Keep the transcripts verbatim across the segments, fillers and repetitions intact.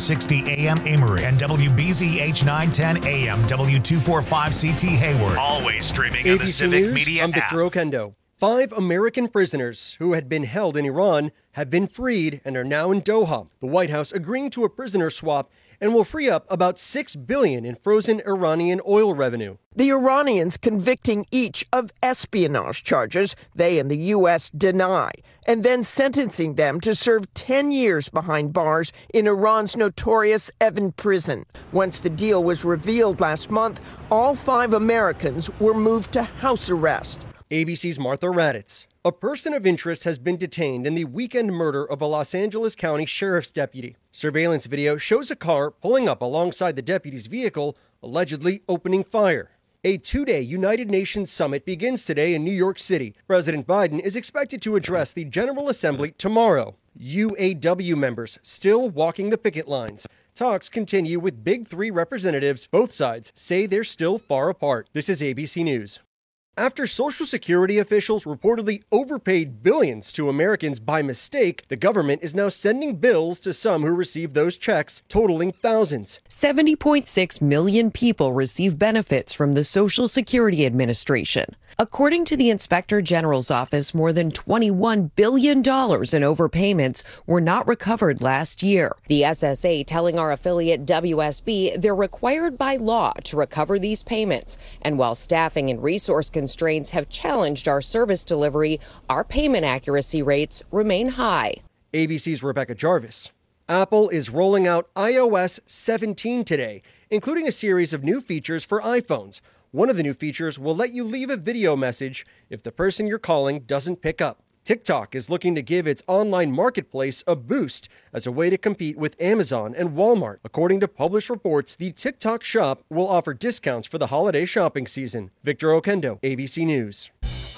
sixty A M Amory and W B Z H nine ten A M W two forty-five C T Hayward. Always streaming in the Civic News, Media I'm app. Victor Okendo. Five American prisoners who had been held in Iran have been freed and are now in Doha. The White House agreeing to a prisoner swap and will free up about six billion dollars in frozen Iranian oil revenue. The Iranians convicting each of espionage charges they and the U S deny, and then sentencing them to serve ten years behind bars in Iran's notorious Evin prison. Once the deal was revealed last month, all five Americans were moved to house arrest. A B C's Martha Raddatz. A person of interest has been detained in the weekend murder of a Los Angeles County Sheriff's deputy. Surveillance video shows a car pulling up alongside the deputy's vehicle, allegedly opening fire. A two-day United Nations summit begins today in New York City. President Biden is expected to address the General Assembly tomorrow. U A W members still walking the picket lines. Talks continue with Big Three representatives. Both sides say they're still far apart. This is A B C News. After Social Security officials reportedly overpaid billions to Americans by mistake, the government is now sending bills to some who received those checks, totaling thousands. seventy point six million people receive benefits from the Social Security Administration. According to the Inspector General's office, more than twenty-one billion dollars in overpayments were not recovered last year. The S S A telling our affiliate W S B they're required by law to recover these payments. And while staffing and resource constraints have challenged our service delivery, our payment accuracy rates remain high. A B C's Rebecca Jarvis. Apple is rolling out i O S seventeen today, including a series of new features for iPhones. One of the new features will let you leave a video message if the person you're calling doesn't pick up. TikTok is looking to give its online marketplace a boost as a way to compete with Amazon and Walmart. According to published reports, the TikTok shop will offer discounts for the holiday shopping season. Victor Okendo, A B C News.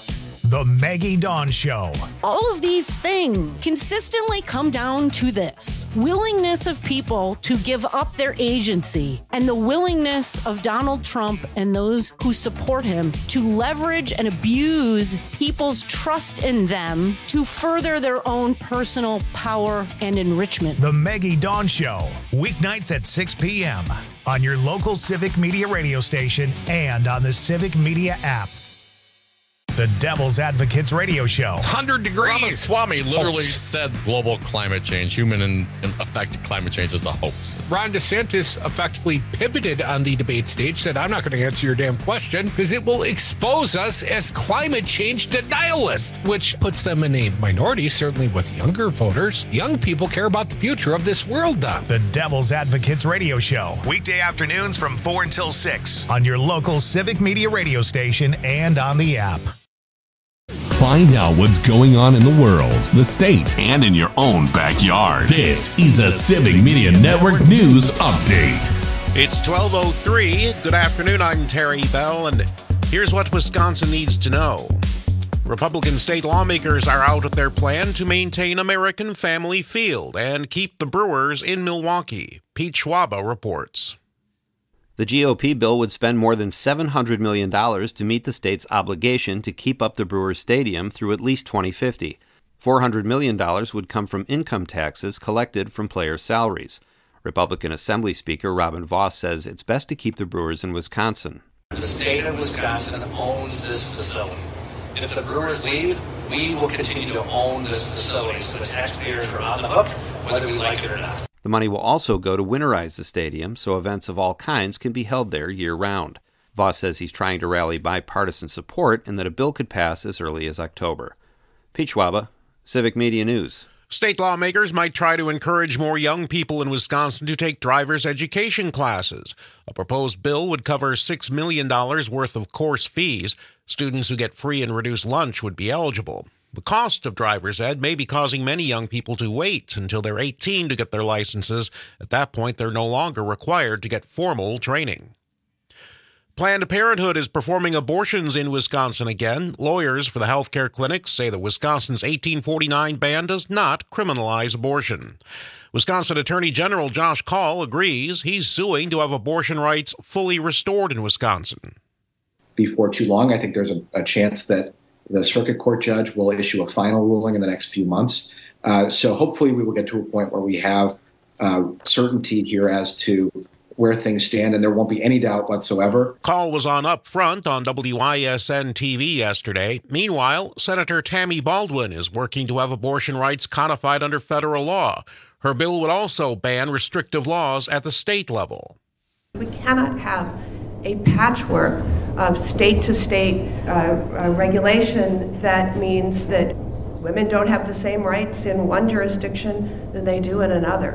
The Maggie Dawn Show. All of these things consistently come down to this: willingness of people to give up their agency, and the willingness of Donald Trump and those who support him to leverage and abuse people's trust in them to further their own personal power and enrichment. The Maggie Dawn Show, weeknights at six p.m. on your local Civic Media radio station and on the Civic Media app. The Devil's Advocates Radio Show. one hundred degrees. Ramaswamy literally hoax. said global climate change, human and affected climate change is a hoax. Ron DeSantis effectively pivoted on the debate stage, said, I'm not going to answer your damn question because it will expose us as climate change denialists, which puts them in a minority, certainly with younger voters. Young people care about the future of this world, Don. The Devil's Advocates Radio Show. Weekday afternoons from four until six on your local Civic Media radio station and on the app. Find out what's going on in the world, the state, and in your own backyard. This is a Civic Media Network News Update. It's twelve oh three. Good afternoon. I'm Terry Bell, and here's what Wisconsin needs to know. Republican state lawmakers are out with their plan to maintain American Family Field and keep the Brewers in Milwaukee. Pete Schwaba reports. The G O P bill would spend more than seven hundred million dollars to meet the state's obligation to keep up the Brewers Stadium through at least twenty fifty. four hundred million dollars would come from income taxes collected from players' salaries. Republican Assembly Speaker Robin Vos says it's best to keep the Brewers in Wisconsin. The state of Wisconsin owns this facility. If the Brewers leave, we will continue to own this facility, so the taxpayers are on the hook, whether we like it or not. The money will also go to winterize the stadium so events of all kinds can be held there year-round. Vos says he's trying to rally bipartisan support and that a bill could pass as early as October. Pete Schwaba, Civic Media News. State lawmakers might try to encourage more young people in Wisconsin to take driver's education classes. A proposed bill would cover six million dollars worth of course fees. Students who get free and reduced lunch would be eligible. The cost of driver's ed may be causing many young people to wait until they're eighteen to get their licenses. At that point, they're no longer required to get formal training. Planned Parenthood is performing abortions in Wisconsin again. Lawyers for the healthcare clinics say that Wisconsin's eighteen forty-nine ban does not criminalize abortion. Wisconsin Attorney General Josh Kaul agrees he's suing to have abortion rights fully restored in Wisconsin. Before too long, I think there's a, a chance that the circuit court judge will issue a final ruling in the next few months. Uh, so hopefully we will get to a point where we have uh, certainty here as to where things stand, and there won't be any doubt whatsoever. Call was on up front on W I S N T V yesterday. Meanwhile, Senator Tammy Baldwin is working to have abortion rights codified under federal law. Her bill would also ban restrictive laws at the state level. We cannot have a patchwork of state-to-state uh, uh, regulation that means that women don't have the same rights in one jurisdiction than they do in another.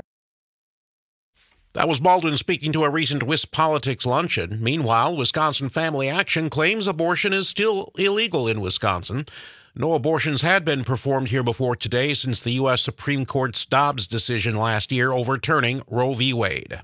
That was Baldwin speaking to a recent WisPolitics luncheon. Meanwhile, Wisconsin Family Action claims abortion is still illegal in Wisconsin. No abortions had been performed here before today since the U S Supreme Court's Dobbs decision last year overturning Roe v. Wade.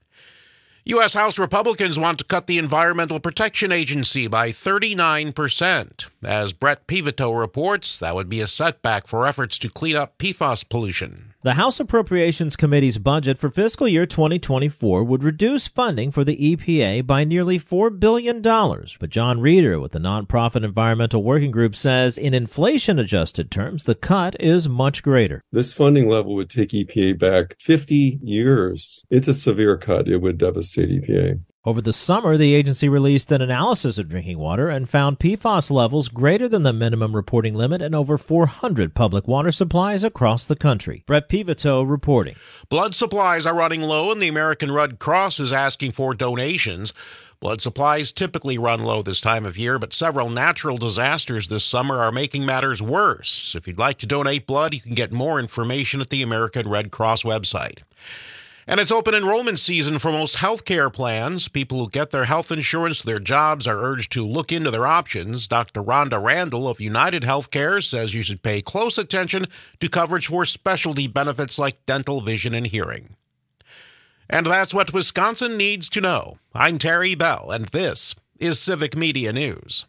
U S House Republicans want to cut the Environmental Protection Agency by thirty-nine percent. As Brett Pivito reports, that would be a setback for efforts to clean up P FAS pollution. The House Appropriations Committee's budget for fiscal year twenty twenty-four would reduce funding for the E P A by nearly four billion dollars. But John Reeder with the nonprofit Environmental Working Group says in inflation-adjusted terms, the cut is much greater. This funding level would take E P A back fifty years. It's a severe cut. It would devastate E P A. Over the summer, the agency released an analysis of drinking water and found P FAS levels greater than the minimum reporting limit in over four hundred public water supplies across the country. Brett Pivito reporting. Blood supplies are running low, and the American Red Cross is asking for donations. Blood supplies typically run low this time of year, but several natural disasters this summer are making matters worse. If you'd like to donate blood, you can get more information at the American Red Cross website. And it's open enrollment season for most health care plans. People who get their health insurance to their jobs are urged to look into their options. Doctor Rhonda Randall of United Healthcare says you should pay close attention to coverage for specialty benefits like dental, vision, and hearing. And that's what Wisconsin needs to know. I'm Terry Bell, and this is Civic Media News.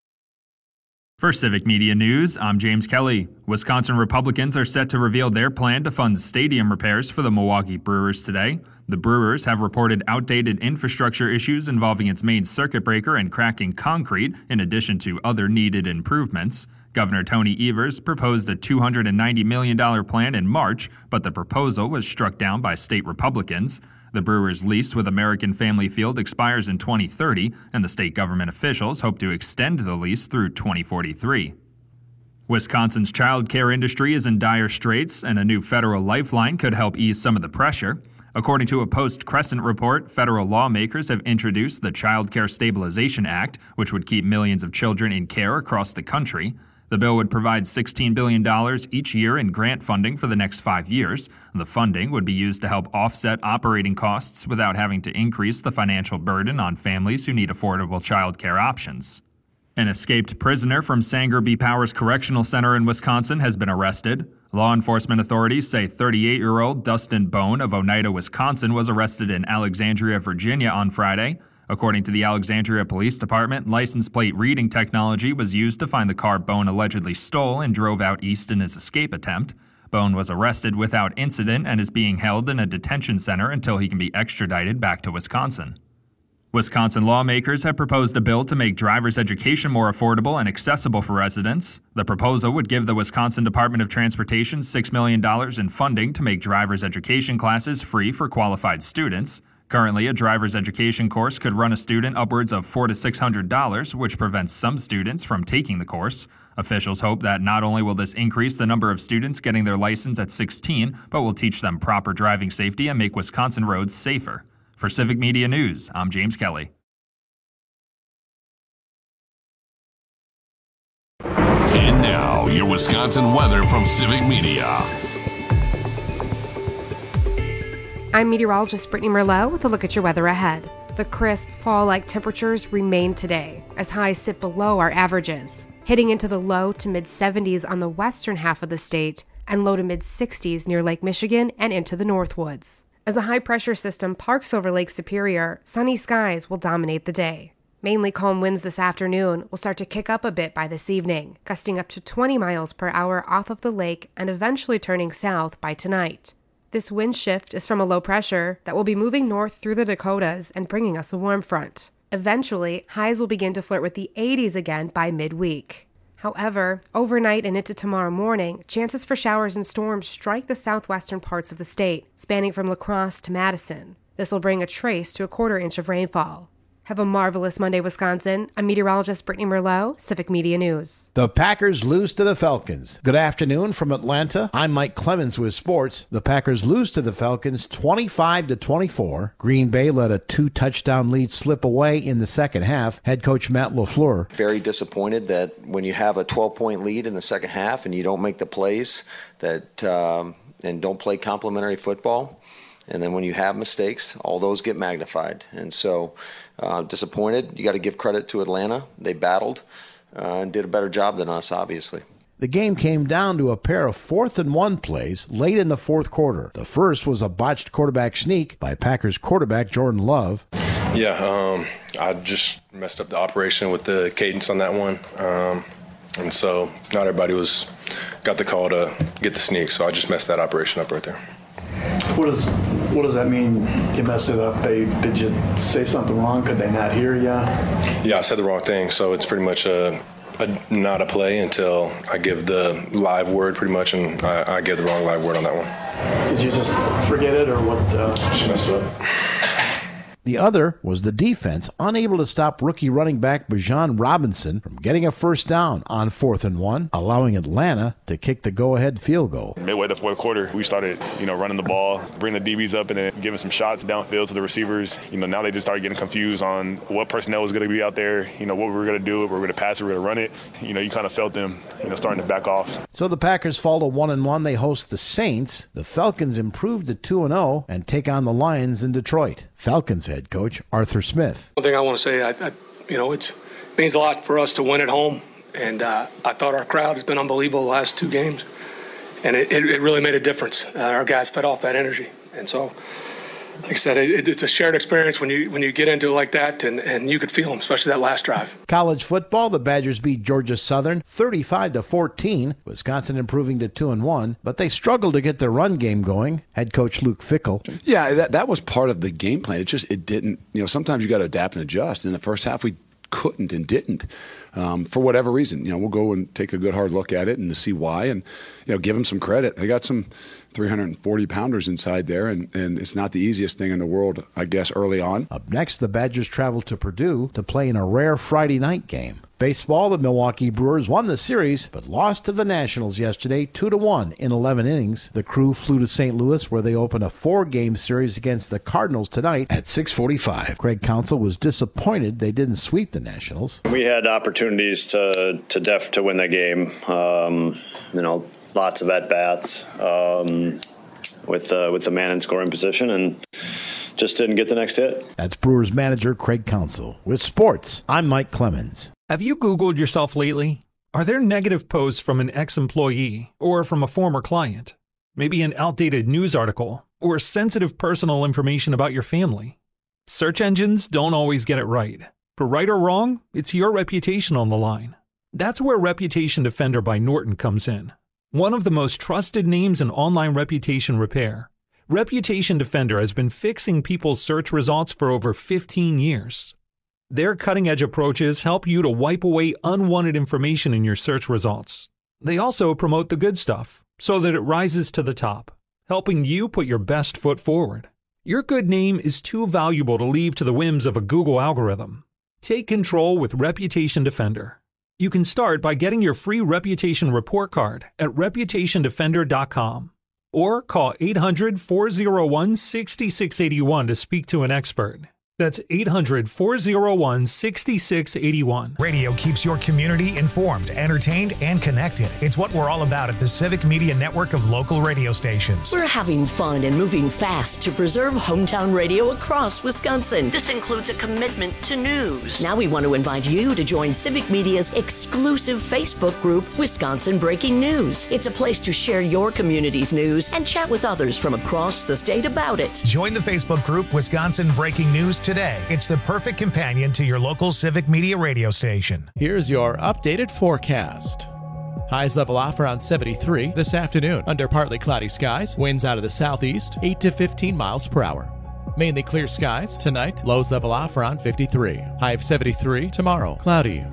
For Civic Media News, I'm James Kelly. Wisconsin Republicans are set to reveal their plan to fund stadium repairs for the Milwaukee Brewers today. The Brewers have reported outdated infrastructure issues involving its main circuit breaker and cracking concrete, in addition to other needed improvements. Governor Tony Evers proposed a two hundred ninety million dollars plan in March, but the proposal was struck down by state Republicans. The Brewers' lease with American Family Field expires in twenty thirty, and the state government officials hope to extend the lease through twenty forty-three. Wisconsin's child care industry is in dire straits, and a new federal lifeline could help ease some of the pressure. According to a Post-Crescent report, federal lawmakers have introduced the Child Care Stabilization Act, which would keep millions of children in care across the country. The bill would provide sixteen billion dollars each year in grant funding for the next five years. The funding would be used to help offset operating costs without having to increase the financial burden on families who need affordable child care options. An escaped prisoner from Sanger B. Powers Correctional Center in Wisconsin has been arrested. Law enforcement authorities say thirty-eight-year-old Dustin Bone of Oneida, Wisconsin, was arrested in Alexandria, Virginia on Friday. According to the Alexandria Police Department, license plate reading technology was used to find the car Bone allegedly stole and drove out east in his escape attempt. Bone was arrested without incident and is being held in a detention center until he can be extradited back to Wisconsin. Wisconsin lawmakers have proposed a bill to make driver's education more affordable and accessible for residents. The proposal would give the Wisconsin Department of Transportation six million dollars in funding to make driver's education classes free for qualified students. Currently, a driver's education course could run a student upwards of four hundred to six hundred dollars, which prevents some students from taking the course. Officials hope that not only will this increase the number of students getting their license at sixteen, but will teach them proper driving safety and make Wisconsin roads safer. For Civic Media News, I'm James Kelly. And now, your Wisconsin weather from Civic Media. I'm meteorologist Brittany Merlot with a look at your weather ahead. The crisp, fall-like temperatures remain today, as highs sit below our averages, hitting into the low to mid-seventies on the western half of the state and low to mid-sixties near Lake Michigan and into the Northwoods. As a high-pressure system parks over Lake Superior, sunny skies will dominate the day. Mainly calm winds this afternoon will start to kick up a bit by this evening, gusting up to twenty miles per hour off of the lake and eventually turning south by tonight. This wind shift is from a low pressure that will be moving north through the Dakotas and bringing us a warm front. Eventually, highs will begin to flirt with the eighties again by midweek. However, overnight and into tomorrow morning, chances for showers and storms strike the southwestern parts of the state, spanning from La Crosse to Madison. This will bring a trace to a quarter inch of rainfall. Have a marvelous Monday, Wisconsin. I'm meteorologist Brittany Merlot, Civic Media News. The Packers lose to the Falcons. Good afternoon from Atlanta. I'm Mike Clemens with sports. The Packers lose to the Falcons twenty-five to twenty-four. Green Bay let a two-touchdown lead slip away in the second half. Head coach Matt LaFleur. Very disappointed that when you have a twelve-point lead in the second half and you don't make the plays that um, and don't play complementary football, and then when you have mistakes, all those get magnified. And so uh, disappointed. You got to give credit to Atlanta. They battled uh, and did a better job than us, obviously. The game came down to a pair of fourth and one plays late in the fourth quarter. The first was a botched quarterback sneak by Packers quarterback Jordan Love. Yeah, um, I just messed up the operation with the cadence on that one. Um, and so not everybody was got the call to get the sneak, so I just messed that operation up right there. What does what does that mean? You messed it up. They did you say something wrong? Could they not hear you? Yeah, I said the wrong thing. So it's pretty much a, a not a play until I give the live word, pretty much, and I, I give the wrong live word on that one. Did you just forget it, or what? Uh... Just messed it up. The other was the defense, unable to stop rookie running back Bijan Robinson from getting a first down on fourth and one, allowing Atlanta to kick the go-ahead field goal. Midway the fourth quarter, we started, you know, running the ball, bringing the D Bs up and then giving some shots downfield to the receivers. You know, now they just started getting confused on what personnel was going to be out there, you know, what we were going to do, if we were going to pass it, we were going to run it. You know, you kind of felt them, you know, starting to back off. So the Packers fall to one and one. They host the Saints. The Falcons improve to two and oh and take on the Lions in Detroit. Falcons head coach Arthur Smith. One thing I want to say, I, I, you know, it means a lot for us to win at home, and uh, I thought our crowd has been unbelievable the last two games, and it, it, it really made a difference. Uh, our guys fed off that energy, and so, like I said, it, it's a shared experience when you when you get into it like that, and, and you could feel them, especially that last drive. College football, the Badgers beat Georgia Southern thirty-five to fourteen. Wisconsin improving to two and one, but they struggled to get their run game going. Head coach Luke Fickell. Yeah, that that was part of the game plan. It just it didn't. You know, sometimes you got to adapt and adjust. In the first half, we couldn't and didn't um, for whatever reason. You know, we'll go and take a good hard look at it and to see why, and you know, give them some credit. They got some three hundred forty pounders inside there, and, and it's not the easiest thing in the world, I guess, early on. Up next, the Badgers travel to Purdue to play in a rare Friday night game. Baseball, the Milwaukee Brewers won the series, but lost to the Nationals yesterday, two to one in eleven innings. The Crew flew to Saint Louis, where they open a four-game series against the Cardinals tonight at six forty-five. Craig Counsell was disappointed they didn't sweep the Nationals. We had opportunities to to def to win that game. Um, you know, lots of at-bats um, with uh, with the man in scoring position, and just didn't get the next hit. That's Brewers manager Craig Counsell. With sports, I'm Mike Clemens. Have you Googled yourself lately? Are there negative posts from an ex-employee or from a former client? Maybe an outdated news article or sensitive personal information about your family? Search engines don't always get it right. For right or wrong, it's your reputation on the line. That's where Reputation Defender by Norton comes in. One of the most trusted names in online reputation repair, Reputation Defender has been fixing people's search results for over fifteen years. Their cutting-edge approaches help you to wipe away unwanted information in your search results. They also promote the good stuff so that it rises to the top, helping you put your best foot forward. Your good name is too valuable to leave to the whims of a Google algorithm. Take control with Reputation Defender. You can start by getting your free reputation report card at reputation defender dot com or call eight hundred, four oh one, six six eight one to speak to an expert. That's eight hundred, four oh one, six six eight one. Radio keeps your community informed, entertained, and connected. It's what we're all about at the Civic Media Network of local radio stations. We're having fun and moving fast to preserve hometown radio across Wisconsin. This includes a commitment to news. Now we want to invite you to join Civic Media's exclusive Facebook group, Wisconsin Breaking News. It's a place to share your community's news and chat with others from across the state about it. Join the Facebook group, Wisconsin Breaking News, today. It's the perfect companion to your local Civic Media radio station. Here's your updated forecast. Highs level off around seventy-three this afternoon. Under partly cloudy skies, winds out of the southeast, eight to fifteen miles per hour. Mainly clear skies tonight. Lows level off around fifty-three. High of seventy-three tomorrow. Cloudy.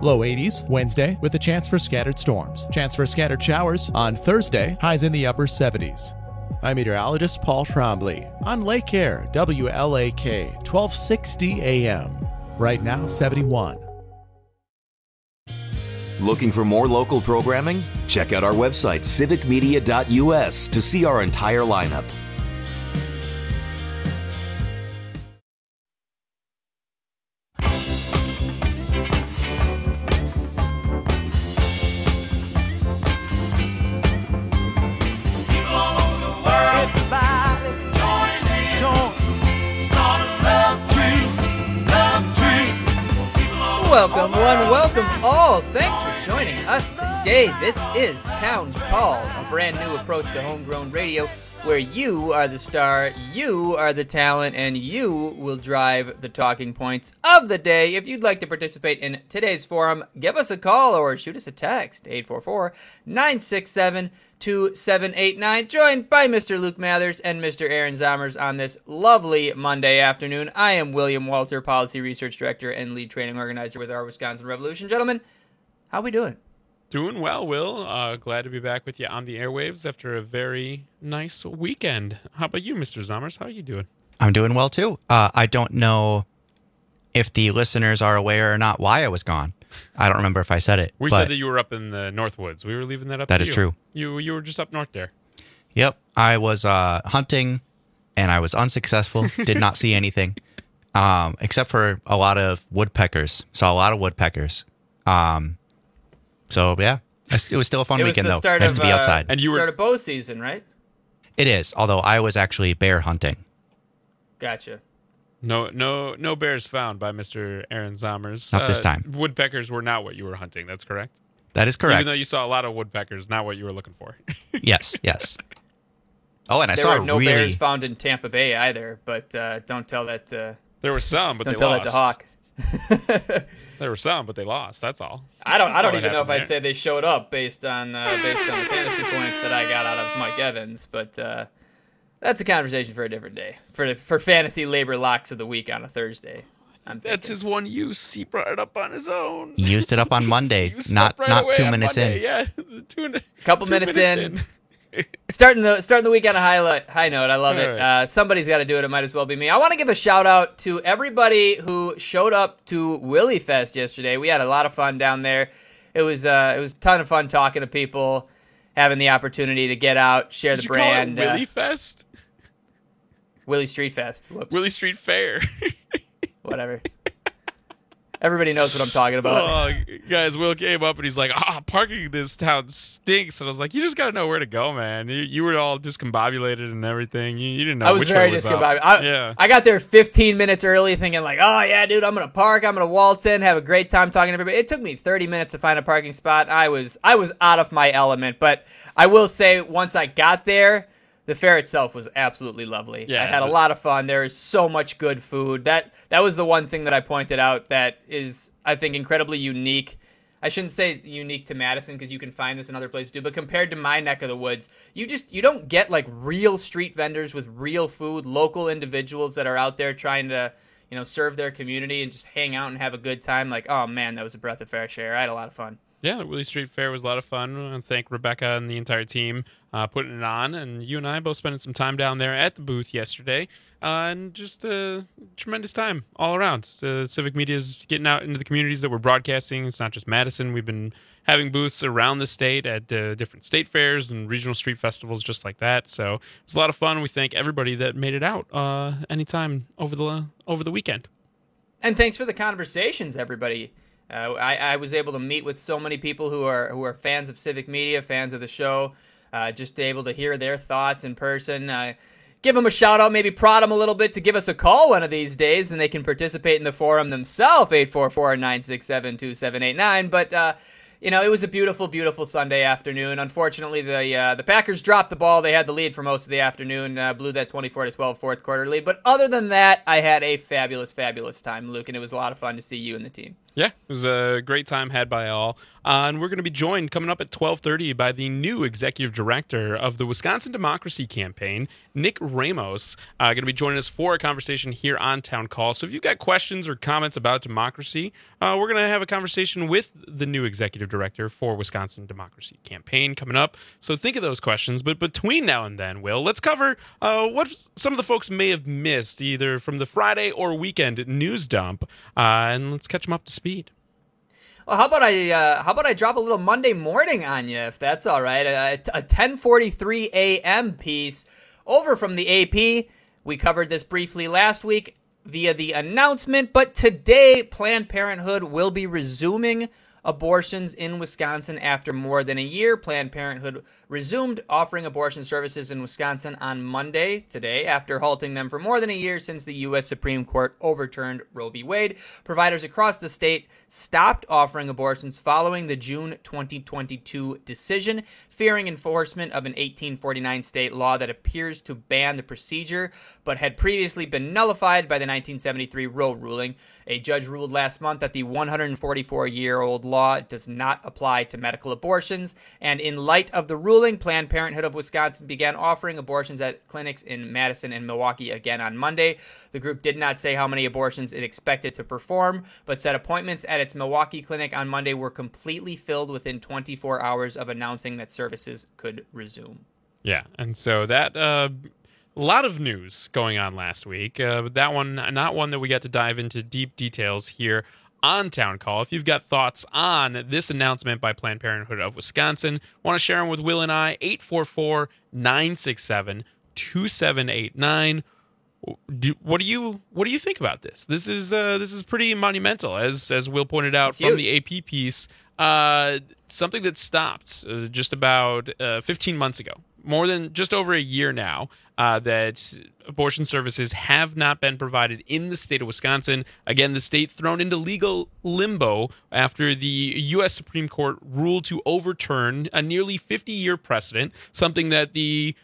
Low eighties Wednesday with a chance for scattered storms. Chance for scattered showers on Thursday. Highs in the upper seventies. I'm meteorologist Paul Trombley on Lake Air, W L A K, twelve sixty A M. Right now, seventy-one. Looking for more local programming? Check out our website, civic media dot U S, to see our entire lineup. Welcome one, welcome all. Thanks for joining us today. This is Town Call, a brand new approach to homegrown radio where you are the star, you are the talent, and you will drive the talking points of the day. If you'd like to participate in today's forum, give us a call or shoot us a text, eight four four, nine six seven, two seven eight nine. Joined by Mister Luke Mathers and Mister Aaron Zomers on this lovely Monday afternoon. I am William Walter, Policy Research Director and Lead Training Organizer with our Wisconsin Revolution. Gentlemen, how we doing? Doing well, Will. Uh, glad to be back with you on the airwaves after a very nice weekend. How about you, Mister Zomers? How are you doing? I'm doing well, too. Uh, I don't know if the listeners are aware or not why I was gone. I don't remember if I said it. We said that you were up in the Northwoods. We were leaving that up That to is you. true. You you were just up north there. Yep. I was uh, hunting, and I was unsuccessful. Did not see anything, um, except for a lot of woodpeckers. Saw a lot of woodpeckers. Um, so, yeah. It was still a fun it weekend, was the though. Start Nice of, to be outside. Uh, and you were... Start of bow season, right? It is, although I was actually bear hunting. Gotcha. No, no, no bears found by Mister Aaron Zomers. Not this Uh, time. Woodpeckers were not what you were hunting. That's correct. That is correct. Even though you saw a lot of woodpeckers, not what you were looking for. Yes, yes. Oh, and I there saw were no really... bears found in Tampa Bay either, but uh, don't tell that to... There were some, but don't they tell lost. that to Hawk. There were some, but they lost. That's all. I don't. That's I don't all even that know if happened I'd there. say they showed up based on uh, based on the fantasy points that I got out of Mike Evans, but uh, that's a conversation for a different day. For for fantasy labor locks of the week on a Thursday. I'm That's his one use. He brought it up on his own. He used it up on Monday, not right not away two on minutes Monday. in. Yeah, two, Couple two minutes, minutes in. starting the starting the week on a high high note. I love All it. right. Uh, somebody's got to do it. It might as well be me. I want to give a shout out to everybody who showed up to Willie Fest yesterday. We had a lot of fun down there. It was uh, it was a ton of fun talking to people, having the opportunity to get out, share Did the you brand. Call it Willie uh, Fest? Willie Street Fest. Whoops. Willie Street Fair. Whatever. Everybody knows what I'm talking about. Oh, guys, Will came up and he's like, ah, parking in this town stinks. And I was like, you just got to know where to go, man. You, you were all discombobulated and everything. You, you didn't know I was which very way was discombobulated. up. I, yeah. I got there fifteen minutes early thinking like, oh, yeah, dude, I'm going to park. I'm going to waltz in, have a great time talking to everybody. It took me thirty minutes to find a parking spot. I was I was out of my element. But I will say once I got there, the fair itself was absolutely lovely. Yeah, I had a but- lot of fun. There is so much good food. That that was the one thing that I pointed out that is, I think, incredibly unique. I shouldn't say unique to Madison because you can find this in other places too, but compared to my neck of the woods, you just you don't get like real street vendors with real food, local individuals that are out there trying to, you know, serve their community and just hang out and have a good time. Like, oh man, that was a breath of fresh air. I had a lot of fun. Yeah, the Willie Street Fair was a lot of fun. I want to thank Rebecca and the entire team uh, putting it on. And you and I both spending some time down there at the booth yesterday. Uh, and just a tremendous time all around. Uh, Civic Media is getting out into the communities that we're broadcasting. It's not just Madison. We've been having booths around the state at uh, different state fairs and regional street festivals just like that. So it was a lot of fun. We thank everybody that made it out uh, anytime over the over the weekend. And thanks for the conversations, everybody. Uh, I, I was able to meet with so many people who are who are fans of Civic Media, fans of the show, uh, just able to hear their thoughts in person. Uh, give them a shout out, maybe prod them a little bit to give us a call one of these days, and they can participate in the forum themselves, eight four four, nine six seven, two seven eight nine. But, uh, you know, it was a beautiful, beautiful Sunday afternoon. Unfortunately, the uh, the Packers dropped the ball. They had the lead for most of the afternoon, uh, blew that twenty-four to twelve fourth quarter lead. But other than that, I had a fabulous, fabulous time, Luke, and it was a lot of fun to see you and the team. Yeah, it was a great time had by all. Uh, and we're going to be joined coming up at twelve thirty by the new executive director of the Wisconsin Democracy Campaign, Nick Ramos. Uh, going to be joining us for a conversation here on Town Call. So if you've got questions or comments about democracy, uh, we're going to have a conversation with the new executive director for Wisconsin Democracy Campaign coming up. So think of those questions. But between now and then, Will, let's cover uh, what some of the folks may have missed either from the Friday or weekend news dump, uh, and let's catch them up to speed. Well, how about I uh, how about I drop a little Monday morning on you, if that's all right? A, a ten forty-three a.m. piece over from the A P. We covered this briefly last week via the announcement, but today Planned Parenthood will be resuming abortions in Wisconsin after more than a year. Planned Parenthood resumed offering abortion services in Wisconsin on Monday, today, after halting them for more than a year since the U S Supreme Court overturned Roe v. Wade. Providers across the state stopped offering abortions following the June twenty twenty-two decision, fearing enforcement of an eighteen forty-nine state law that appears to ban the procedure, but had previously been nullified by the nineteen seventy-three Roe ruling. A judge ruled last month that the one hundred forty-four-year-old law does not apply to medical abortions, and in light of the ruling, Planned Parenthood of Wisconsin began offering abortions at clinics in Madison and Milwaukee again on Monday. The group did not say how many abortions it expected to perform, but said appointments at its Milwaukee clinic on Monday were completely filled within twenty-four hours of announcing that services could resume. Yeah, and so that uh, a lot of news going on last week. Uh, but that one, not one that we got to dive into deep details here on Town Call. If you've got thoughts on this announcement by Planned Parenthood of Wisconsin, want to share them with Will and I, eight four four, nine six seven, two seven eight nine. Do, what do you what do you think about this? This is uh, this is pretty monumental, as as Will pointed out It's from huge. the A P piece. Uh, something that stopped uh, just about uh, fifteen months ago, more than just over a year now. Uh, that abortion services have not been provided in the state of Wisconsin. Again, the state thrown into legal limbo after the U S Supreme Court ruled to overturn a nearly fifty-year precedent, something that the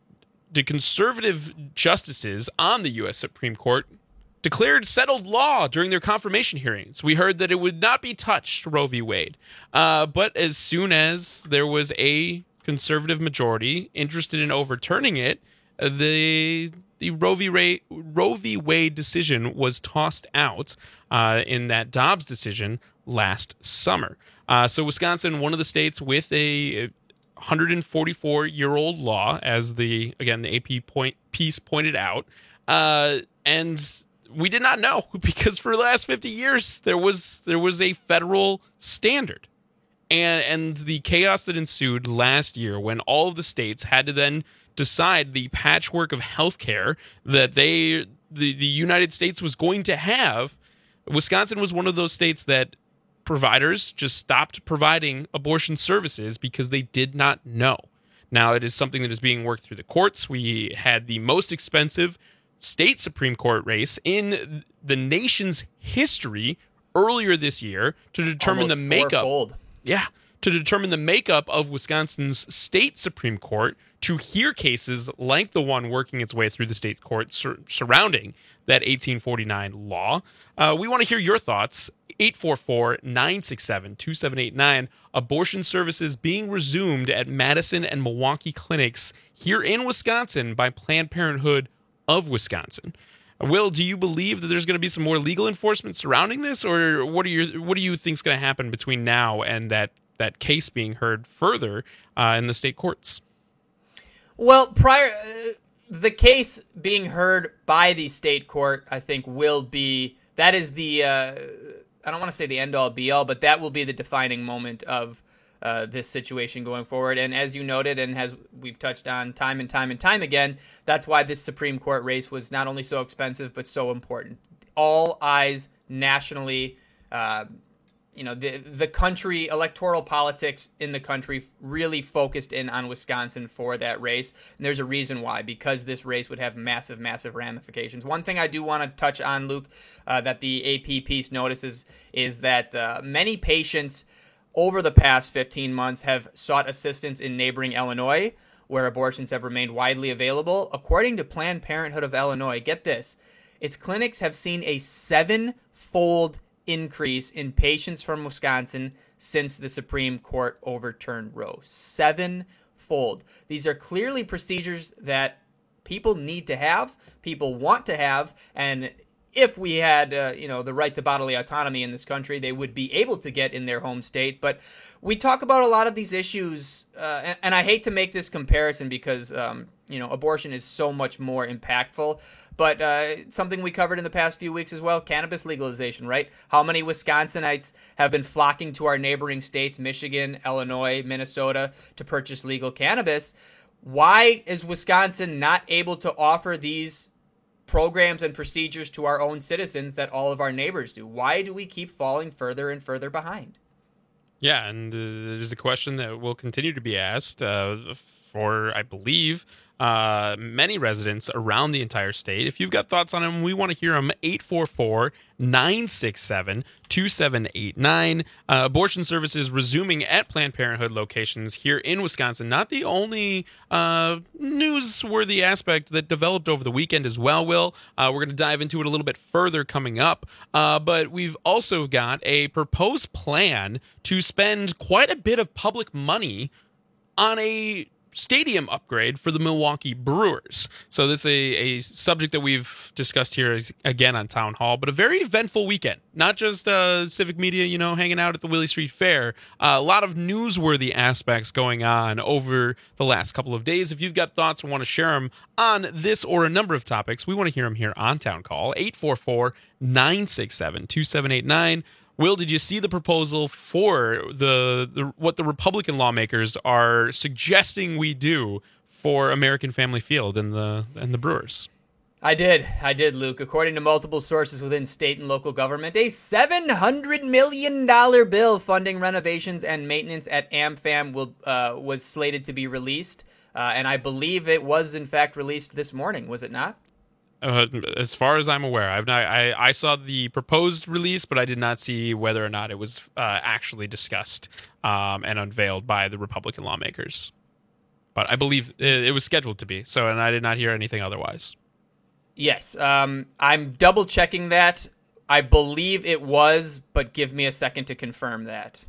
the conservative justices on the U S Supreme Court declared settled law during their confirmation hearings. We heard that it would not be touched, Roe v. Wade. Uh, but as soon as there was a conservative majority interested in overturning it, the the Roe v. Ray, Roe v. Wade decision was tossed out uh, in that Dobbs decision last summer. Uh, so Wisconsin, one of the states with a one hundred forty-four-year-old law, as the again the A P point piece pointed out, uh, and we did not know because for the last fifty years there was there was a federal standard, and and the chaos that ensued last year when all of the states had to then decide the patchwork of healthcare that they the, the United States was going to have. Wisconsin was one of those states that providers just stopped providing abortion services because they did not know. Now, it is something that is being worked through the courts. We had the most expensive state Supreme Court race in the nation's history earlier this year to determine Almost the makeup. fourfold. Yeah, to determine the makeup of Wisconsin's state Supreme Court to hear cases like the one working its way through the state court sur- surrounding that eighteen forty-nine law. Uh, we want to hear your thoughts. eight four four, nine six seven, two seven eight nine. Abortion services being resumed at Madison and Milwaukee clinics here in Wisconsin by Planned Parenthood of Wisconsin. Will, do you believe that there's going to be some more legal enforcement surrounding this, or what do you what do you think is going to happen between now and that that case being heard further uh, in the state courts? Well, prior uh, the case being heard by the state court, I think, will be that is the uh, I don't want to say the end all be all, but that will be the defining moment of uh, this situation going forward. And as you noted, and as we've touched on time and time and time again, that's why this Supreme Court race was not only so expensive but so important. All eyes nationally. Uh, You know, the the country, electoral politics in the country really focused in on Wisconsin for that race. And there's a reason why, because this race would have massive, massive ramifications. One thing I do want to touch on, Luke, uh, that the A P piece notices is that uh, many patients over the past fifteen months have sought assistance in neighboring Illinois, where abortions have remained widely available. According to Planned Parenthood of Illinois, get this, its clinics have seen a seven-fold increase in patients from Wisconsin since the Supreme Court overturned Roe. Sevenfold. These are clearly procedures that people need to have, people want to have, and if we had, uh, you know, the right to bodily autonomy in this country, they would be able to get in their home state. But we talk about a lot of these issues, uh, and, and I hate to make this comparison because, um, you know, abortion is so much more impactful. But uh, something we covered in the past few weeks as well, cannabis legalization, right? How many Wisconsinites have been flocking to our neighboring states, Michigan, Illinois, Minnesota, to purchase legal cannabis? Why is Wisconsin not able to offer these programs and procedures to our own citizens that all of our neighbors do? Why do we keep falling further and further behind? Yeah, and uh, there's a question that will continue to be asked uh, for, I believe, uh, many residents around the entire state. If you've got thoughts on them, we want to hear them. eight four four, nine six seven, two seven eight nine. Uh, abortion services resuming at Planned Parenthood locations here in Wisconsin. Not the only uh, newsworthy aspect that developed over the weekend as well, Will. Uh, we're going to dive into it a little bit further coming up. Uh, but we've also got a proposed plan to spend quite a bit of public money on a stadium upgrade for the Milwaukee Brewers. So this is a, a subject that we've discussed here again on Town Hall, but a very eventful weekend. Not just uh, civic media, you know, hanging out at the Willie Street Fair. Uh, a lot of newsworthy aspects going on over the last couple of days. If you've got thoughts and want to share them on this or a number of topics, we want to hear them here on Town Call. eight four four, nine six seven, two seven eight nine. Will, did you see the proposal for the, the what the Republican lawmakers are suggesting we do for American Family Field and the and the Brewers? I did. I did, Luke. According to multiple sources within state and local government, a seven hundred million dollars bill funding renovations and maintenance at AmFam will uh, was slated to be released. Uh, and I believe it was, in fact, released this morning. Was it not? Uh, as far as I'm aware, I've not. I, I saw the proposed release, but I did not see whether or not it was uh, actually discussed um, and unveiled by the Republican lawmakers. But I believe it, it was scheduled to be. So, and I did not hear anything otherwise. Yes, um, I'm double checking that. I believe it was, but give me a second to confirm that.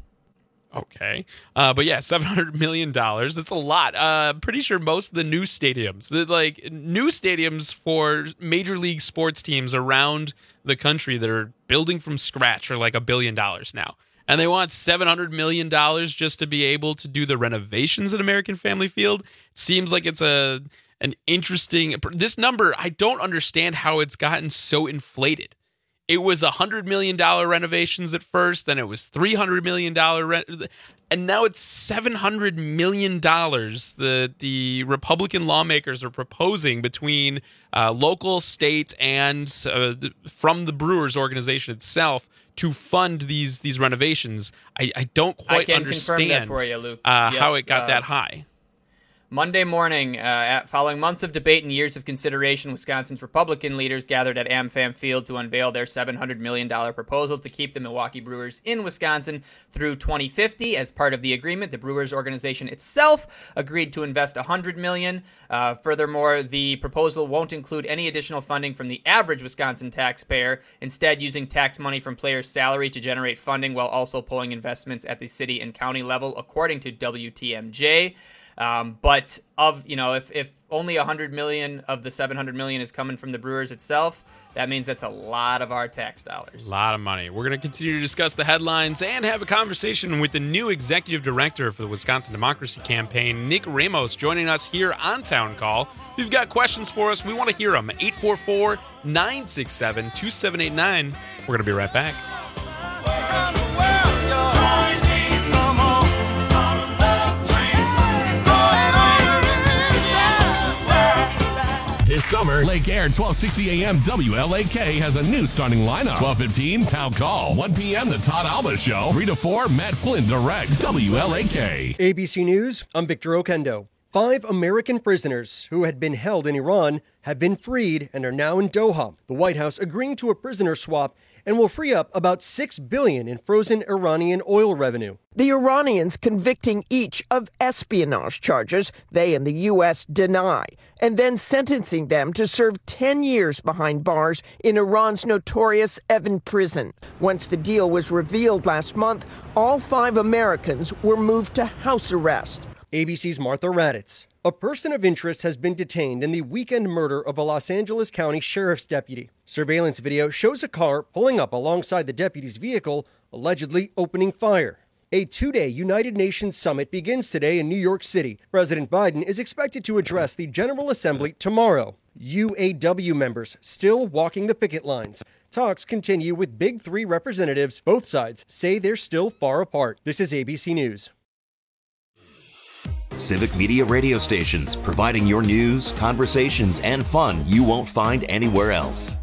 Okay. Uh, but yeah, seven hundred million dollars. That's a lot. Uh, I'm pretty sure most of the new stadiums, the, like new stadiums for major league sports teams around the country that are building from scratch are like a billion dollars now. And they want seven hundred million dollars just to be able to do the renovations at American Family Field. It seems like it's a an interesting... This number, I don't understand how it's gotten so inflated. It was one hundred million dollars renovations at first, then it was three hundred million dollars, re- and now it's seven hundred million dollars that the Republican lawmakers are proposing between uh, local, state, and uh, from the Brewers organization itself to fund these these renovations. I, I don't quite I can understand confirm that for you, Luke. Uh, yes, how it got uh, that high. Monday morning, uh, at, following months of debate and years of consideration, Wisconsin's Republican leaders gathered at AmFam Field to unveil their seven hundred million dollars proposal to keep the Milwaukee Brewers in Wisconsin through twenty fifty. As part of the agreement, the Brewers organization itself agreed to invest one hundred million dollars. Uh, furthermore, the proposal won't include any additional funding from the average Wisconsin taxpayer, instead using tax money from players' salary to generate funding while also pulling investments at the city and county level, according to W T M J. Um, but of, you know, if, if only one hundred million of the seven hundred million is coming from the Brewers itself, that means that's a lot of our tax dollars. A lot of money. We're going to continue to discuss the headlines and have a conversation with the new executive director for the Wisconsin Democracy Campaign, Nick Ramos, joining us here on Town Call. If you've got questions for us, we want to hear them. eight four four, nine six seven, two seven eight nine. We're going to be right back. This summer, Lake Air twelve sixty A M W L A K has a new starting lineup. twelve fifteen, Town Call. one p.m., The Todd Alba Show. three to four, Matt Flynn Direct. W L A K. A B C News, I'm Victor Okendo. Five American prisoners who had been held in Iran have been freed and are now in Doha. The White House agreeing to a prisoner swap and will free up about six billion dollars in frozen Iranian oil revenue. The Iranians convicting each of espionage charges they and the U S deny, and then sentencing them to serve ten years behind bars in Iran's notorious Evin prison. Once the deal was revealed last month, all five Americans were moved to house arrest. A B C's Martha Raddatz. A person of interest has been detained in the weekend murder of a Los Angeles County Sheriff's deputy. Surveillance video shows a car pulling up alongside the deputy's vehicle, allegedly opening fire. A two-day United Nations summit begins today in New York City. President Biden is expected to address the General Assembly tomorrow. U A W members still walking the picket lines. Talks continue with Big Three representatives. Both sides say they're still far apart. This is A B C News. Civic Media radio stations, providing your news, conversations, and fun you won't find anywhere else.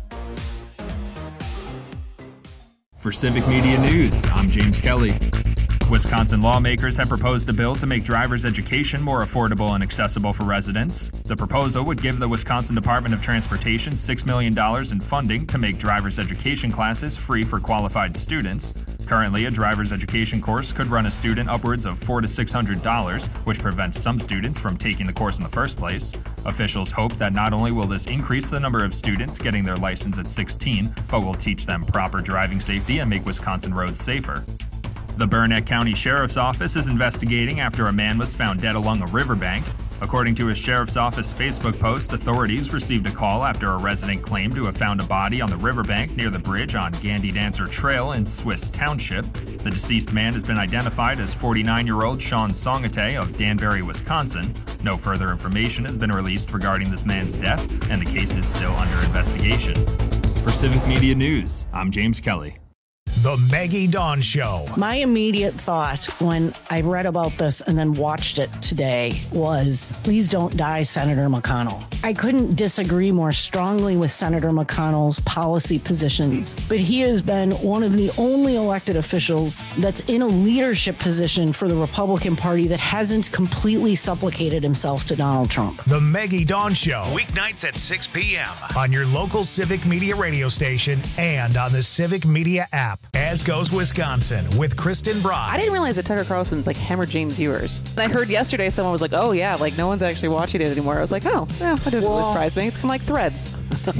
For Civic Media News, I'm James Kelly. Wisconsin lawmakers have proposed a bill to make driver's education more affordable and accessible for residents. The proposal would give the Wisconsin Department of Transportation six million dollars in funding to make driver's education classes free for qualified students. Currently, a driver's education course could run a student upwards of four hundred to six hundred dollars, which prevents some students from taking the course in the first place. Officials hope that not only will this increase the number of students getting their license at sixteen, but will teach them proper driving safety and make Wisconsin roads safer. The Burnett County Sheriff's Office is investigating after a man was found dead along a riverbank. According to a Sheriff's Office Facebook post, authorities received a call after a resident claimed to have found a body on the riverbank near the bridge on Gandy Dancer Trail in Swiss Township. The deceased man has been identified as forty-nine-year-old Sean Songate of Danbury, Wisconsin. No further information has been released regarding this man's death, and the case is still under investigation. For Civic Media News, I'm James Kelly. The Maggie Dawn Show. My immediate thought when I read about this and then watched it today was, please don't die, Senator McConnell. I couldn't disagree more strongly with Senator McConnell's policy positions, but he has been one of the only elected officials that's in a leadership position for the Republican Party that hasn't completely supplicated himself to Donald Trump. The Maggie Dawn Show, weeknights at six p.m. on your local Civic Media radio station and on the Civic Media app. As Goes Wisconsin with Kristen Brock. I didn't realize that Tucker Carlson's like hemorrhaging viewers. And I heard yesterday someone was like, oh yeah, like no one's actually watching it anymore. I was like, oh, yeah, that doesn't really surprise me. It's kind of like Threads. it,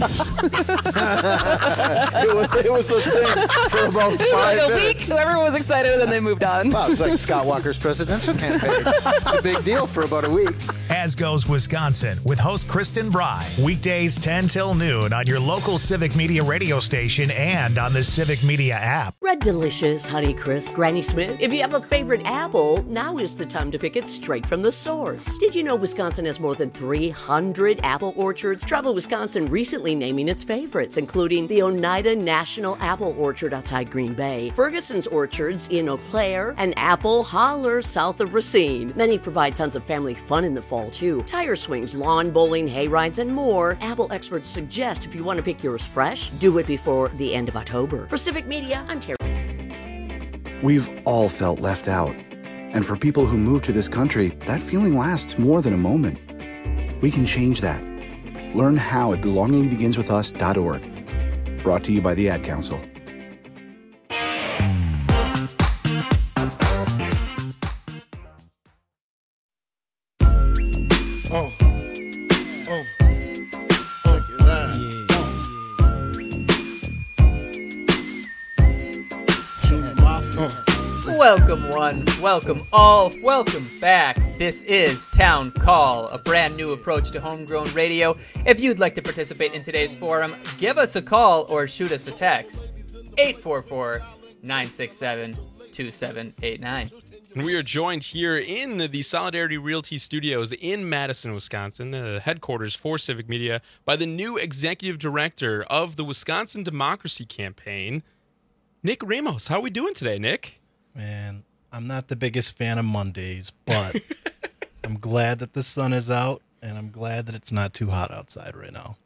was, it was a thing for about five like a minutes. week. Everyone was excited and then they moved on. Wow, it's like Scott Walker's presidential campaign. It's a big deal for about a week. As Goes Wisconsin with host Kristen Bry. Weekdays ten till noon on your local Civic Media radio station and on the Civic Media app. Red Delicious, Honey Crisp, Granny Smith. If you have a favorite apple, now is the time to pick it straight from the source. Did you know Wisconsin has more than three hundred apple orchards? Travel Wisconsin recently naming its favorites, including the Oneida National Apple Orchard outside Green Bay, Ferguson's Orchards in Eau Claire, and Apple Holler south of Racine. Many provide tons of family fun in the fall, too. Tire swings, lawn bowling, hay rides, and more. Apple experts suggest if you want to pick yours fresh, do it before the end of October. For Civic Media, I'm Terry. We've all felt left out. And for people who move to this country, that feeling lasts more than a moment. We can change that. Learn how at belonging begins with us dot org. Brought to you by the Ad Council. Oh. Oh. Look at that. Welcome one, welcome all, welcome back. This is Town Call, a brand new approach to homegrown radio. If you'd like to participate in today's forum, give us a call or shoot us a text. eight four four, nine six seven, two seven eight nine. And we are joined here in the Solidarity Realty Studios in Madison, Wisconsin, the headquarters for Civic Media, by the new executive director of the Wisconsin Democracy Campaign, Nick Ramos. How are we doing today, Nick? Man, I'm not the biggest fan of Mondays, but I'm glad that the sun is out, and I'm glad that it's not too hot outside right now.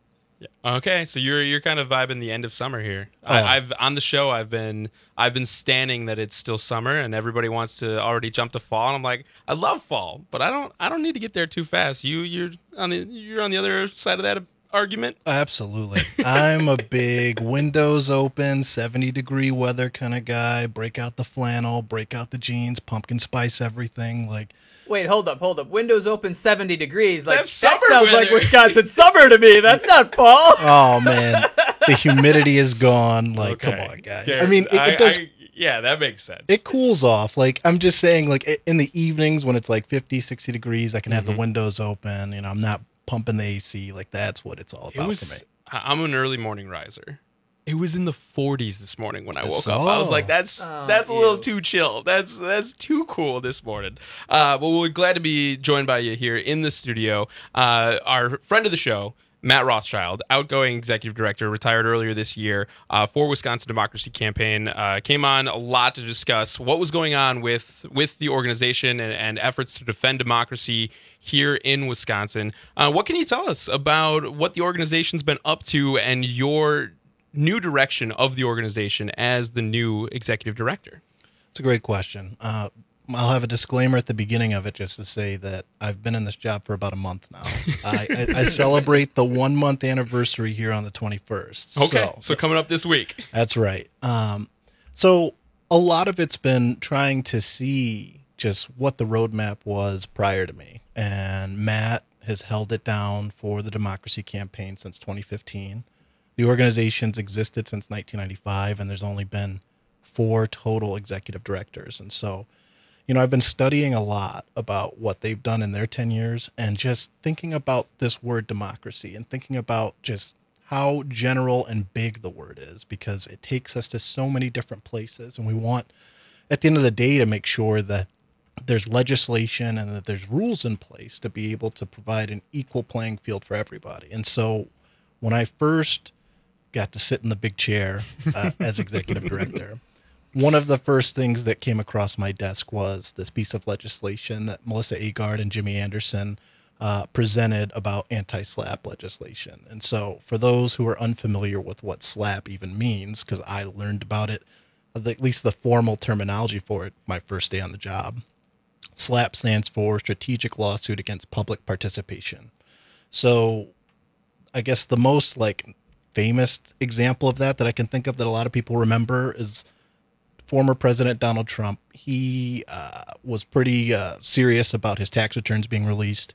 Okay, so you're you're kind of vibing the end of summer here. Oh. I, I've on the show. I've been I've been standing that it's still summer, and everybody wants to already jump to fall. And I'm like, I love fall, but I don't I don't need to get there too fast. You you're on the you're on the other side of that argument. Absolutely. I'm a big windows open, seventy degree weather kind of guy. Break out the flannel, break out the jeans, pumpkin spice everything. Like, Wait, hold up, hold up. Windows open seventy degrees. Like That's that summer sounds like weather. Wisconsin summer to me. That's not fall. oh man, the humidity is gone. Like, Okay. come on, guys. Okay. I mean, it, I- it does. I- yeah, that makes sense. It cools off. Like, I'm just saying, like, i- in the evenings when it's like fifty, sixty degrees, I can have Mm-hmm. the windows open. You know, I'm not pumping the A C. Like, that's what it's all It about was. for me. I- I'm an early morning riser. It was in the forties this morning when I woke So- up. I was like, "That's Oh, that's a little ew. too chill. That's that's too cool this morning." Uh, but we're glad to be joined by you here in the studio. Uh, our friend of the show, Matt Rothschild, outgoing executive director, retired earlier this year uh, for Wisconsin Democracy Campaign, uh, came on a lot to discuss what was going on with with the organization and, and efforts to defend democracy here in Wisconsin. Uh, what can you tell us about what the organization's been up to and your new direction of the organization as the new executive director? It's a great question. Uh, I'll have a disclaimer at the beginning of it just to say that I've been in this job for about a month now. I, I, I celebrate the one month anniversary here on the twenty-first. Okay, So, so coming up this week. that's right. Um, so a lot of it's been trying to see just what the roadmap was prior to me. And Matt has held it down for the Democracy Campaign since twenty fifteen. The organization's existed since nineteen ninety-five, and there's only been four total executive directors. And so, you know, I've been studying a lot about what they've done in their ten years and just thinking about this word democracy and thinking about just how general and big the word is, because it takes us to so many different places. And we want, at the end of the day, to make sure that there's legislation and that there's rules in place to be able to provide an equal playing field for everybody. And so when I first got to sit in the big chair uh, as executive director, one of the first things that came across my desk was this piece of legislation that Melissa Agard and Jimmy Anderson uh, presented about anti-SLAPP legislation. And so for those who are unfamiliar with what SLAPP even means, because I learned about it, at least the formal terminology for it, my first day on the job, SLAPP stands for Strategic Lawsuit Against Public Participation. So I guess the most like famous example of that that I can think of that a lot of people remember is former President Donald Trump. He uh, was pretty uh, serious about his tax returns being released,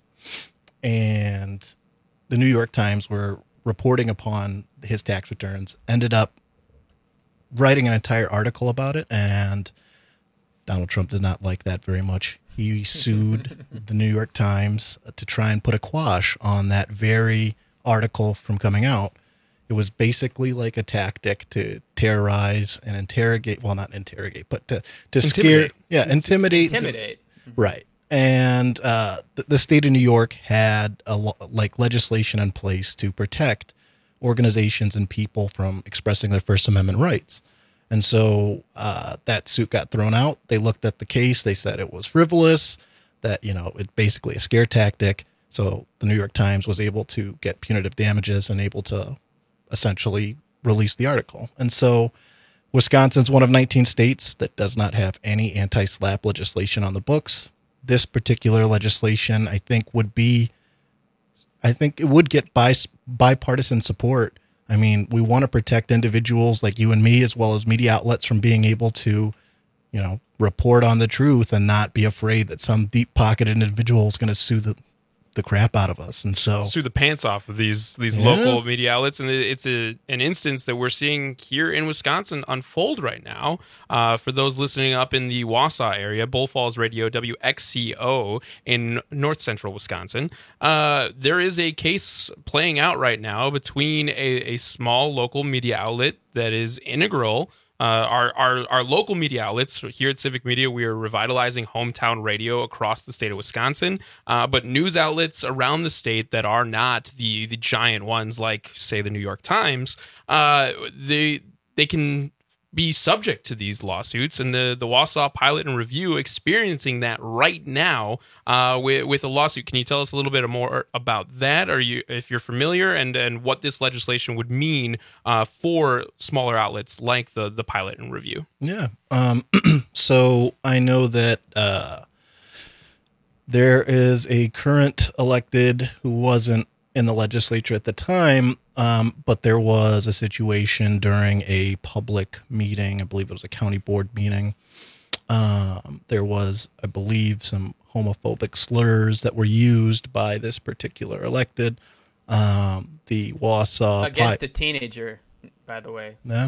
and the New York Times were reporting upon his tax returns, ended up writing an entire article about it, and Donald Trump did not like that very much. He sued the New York Times to try and put a quash on that very article from coming out. It was basically like a tactic to terrorize and interrogate, well, not interrogate, but to, to scare, Intimidate. yeah, intimidate. Intimidate. Right. And uh, the, the state of New York had a, lo- like legislation in place to protect organizations and people from expressing their First Amendment rights. And so uh, that suit got thrown out. They looked at the case. They said it was frivolous, that, you know, it's basically a scare tactic. So the New York Times was able to get punitive damages and able to essentially release the article. And so Wisconsin's one of nineteen states that does not have any anti-SLAPP legislation on the books. This particular legislation, I think, would be, I think it would get bis- bipartisan support. I mean, we want to protect individuals like you and me, as well as media outlets, from being able to, you know, report on the truth and not be afraid that some deep-pocketed individual is going to sue the, the crap out of us. And so Sue the pants off of these these Yeah. local media outlets, and it's a an instance that we're seeing here in Wisconsin unfold right now. Uh, for those listening up in the Wausau area, Bull Falls Radio W X C O in north central Wisconsin, uh, there is a case playing out right now between a, a small local media outlet that is integral. Uh, our, our our local media outlets here at Civic Media, we are revitalizing hometown radio across the state of Wisconsin. Uh, but news outlets around the state that are not the the giant ones, like say the New York Times, uh, they they can be subject to these lawsuits, and the, the Wausau Pilot and Review experiencing that right now uh, with, with a lawsuit. Can you tell us a little bit more about that? Are you, if you're familiar, and, and what this legislation would mean uh, for smaller outlets like the, the Pilot and Review? Yeah. Um, so I know that uh, there is a current elected who wasn't in the legislature at the time, um, but there was a situation during a public meeting. I believe it was a county board meeting. Um, there was, I believe, some homophobic slurs that were used by this particular elected. Um, the Wausau against Pi- a teenager, by the way. Yeah.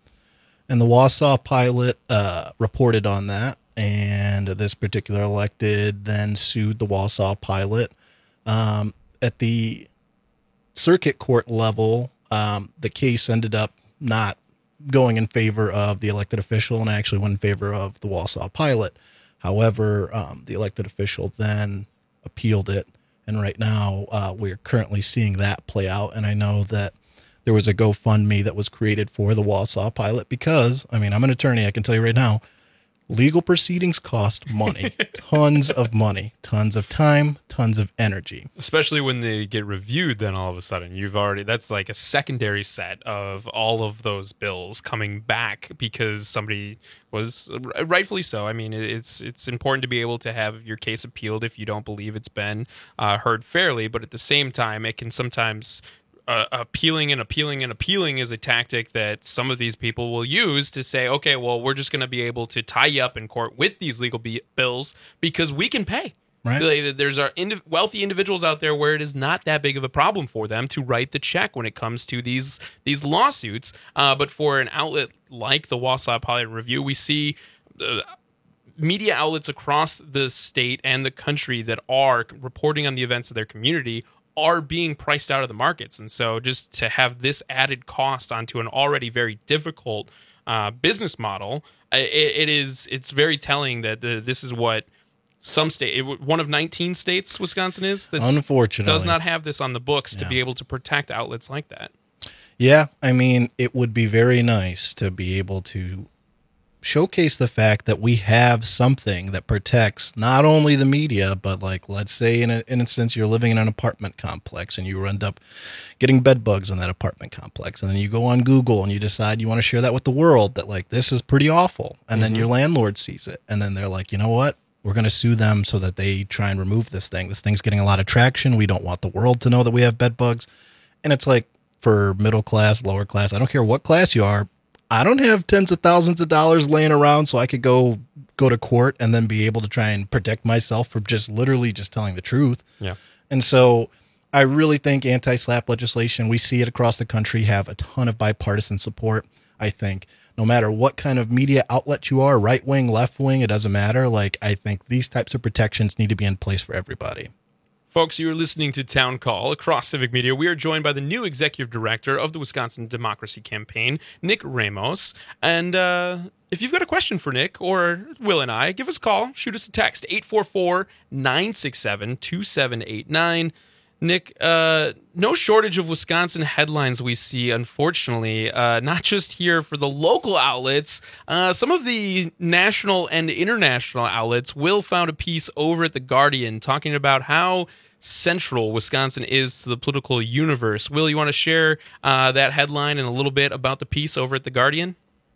And the Wausau Pilot uh, reported on that, and this particular elected then sued the Wausau Pilot. Um, at the circuit court level, um, the case ended up not going in favor of the elected official and actually went in favor of the Wausau Pilot. However, um, the elected official then appealed it, and right now uh, we're currently seeing that play out. And I know that there was a GoFundMe that was created for the Wausau Pilot because, I mean, I'm an attorney, I can tell you right now, legal proceedings cost money, tons of money, tons of time, tons of energy. Especially when they get reviewed, then all of a sudden you've already, that's like a secondary set of all of those bills coming back because somebody was, rightfully so. I mean, it's it's important to be able to have your case appealed if you don't believe it's been uh, heard fairly, but at the same time, it can sometimes Uh, appealing and appealing and appealing is a tactic that some of these people will use to say, okay, well, we're just going to be able to tie you up in court with these legal be- bills because we can pay. Right. There's our indi- wealthy individuals out there where it is not that big of a problem for them to write the check when it comes to these these lawsuits. Uh, but for an outlet like the Wausau Pilot Review, we see uh, media outlets across the state and the country that are reporting on the events of their community are being priced out of the markets. And so just to have this added cost onto an already very difficult uh, business model, it, it is, it's very telling that the, this is what some state, it, one of nineteen states, Wisconsin is, that Unfortunately. does not have this on the books Yeah. to be able to protect outlets like that. Yeah, I mean, it would be very nice to be able to showcase the fact that we have something that protects not only the media, but like, let's say in, a, in an instance, you're living in an apartment complex and you end up getting bed bugs in that apartment complex. And then you go on Google and you decide you want to share that with the world, that like, this is pretty awful. And then Mhm. your landlord sees it. And then they're like, you know what? We're going to sue them so that they try and remove this thing. This thing's getting a lot of traction. We don't want the world to know that we have bed bugs. And it's like, for middle class, lower class, I don't care what class you are, I don't have tens of thousands of dollars laying around so I could go go to court and then be able to try and protect myself from just literally just telling the truth. Yeah. And so I really think anti-SLAPP legislation, we see it across the country, have a ton of bipartisan support. I think no matter what kind of media outlet you are, right wing, left wing, it doesn't matter. Like, I think these types of protections need to be in place for everybody. Folks, you are listening to Town Call across Civic Media. We are joined by the new executive director of the Wisconsin Democracy Campaign, Nick Ramos. And uh, if you've got a question for Nick or Will and I, give us a call. Shoot us a text, eight four four, nine six seven, two seven eight nine. Nick, uh, no shortage of Wisconsin headlines we see, unfortunately, uh, not just here for the local outlets. Uh, some of the national and international outlets. Will found a piece over at The Guardian talking about how central Wisconsin is to the political universe. Will, you want to share uh, that headline and a little bit about the piece over at The Guardian?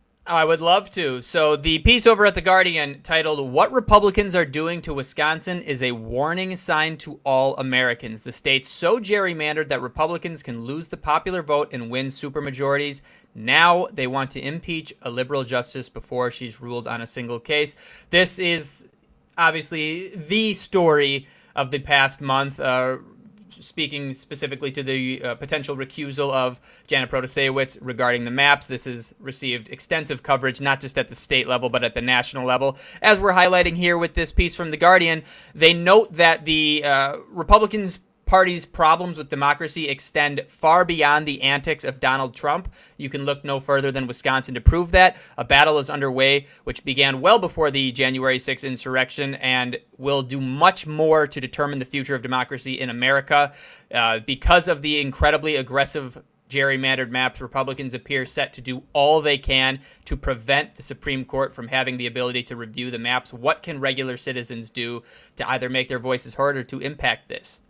I would love to. So the piece over at The Guardian titled, "What Republicans Are Doing to Wisconsin is a Warning Sign to All Americans. The state's so gerrymandered that Republicans can lose the popular vote and win supermajorities. Now they want to impeach a liberal justice before she's ruled on a single case." This is obviously the story of the past month, uh, speaking specifically to the uh, potential recusal of Janet Protasewicz regarding the maps. This has received extensive coverage, not just at the state level, but at the national level. As we're highlighting here with this piece from The Guardian, they note that the uh, Republicans Party's problems with democracy extend far beyond the antics of Donald Trump. You can look no further than Wisconsin to prove that. A battle is underway, which began well before the January sixth insurrection and will do much more to determine the future of democracy in America. Uh, because of the incredibly aggressive gerrymandered maps, Republicans appear set to do all they can to prevent the Supreme Court from having the ability to review the maps. What can regular citizens do to either make their voices heard or to impact this?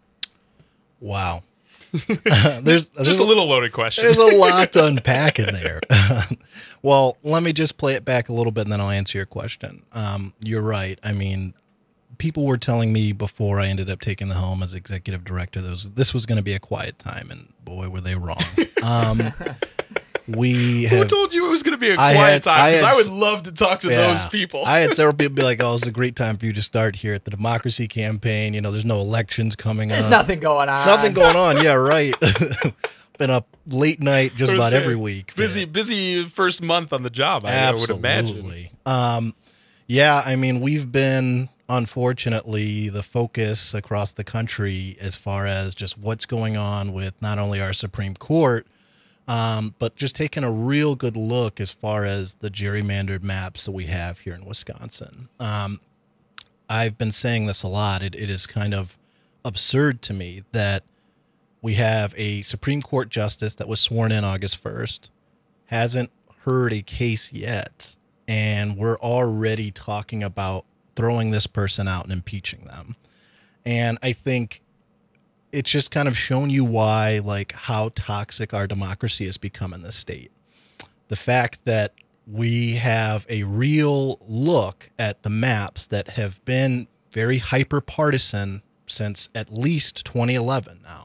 Wow. there's, there's just a little loaded question. There's a lot to unpack in there. Well, let me just play it back a little bit and then I'll answer your question. Um, you're right. I mean, people were telling me before I ended up taking the helm as executive director, that was, this was going to be a quiet time, and boy, were they wrong. Um, we have, Who told you it was going to be a I quiet had- time? I Because I, had- would love to talk to Yeah. those people. I had several people be like, oh, it's a great time for you to start here at the Democracy Campaign. You know, there's no elections coming There's up. nothing going on. Nothing going on. Yeah, right. Been up late night just I was about saying, every week. Busy, busy first month on the job, I, I would imagine. Absolutely. Um, yeah, I mean, we've been, unfortunately, the focus across the country as far as just what's going on with not only our Supreme Court, um, but just taking a real good look as far as the gerrymandered maps that we have here in Wisconsin. Um, I've been saying this a lot. It, it is kind of absurd to me that we have a Supreme Court justice that was sworn in August first, hasn't heard a case yet, and we're already talking about throwing this person out and impeaching them. And I think it's just kind of shown you why, like, how toxic our democracy has become in this state. The fact that we have a real look at the maps that have been very hyper-partisan since at least twenty eleven now.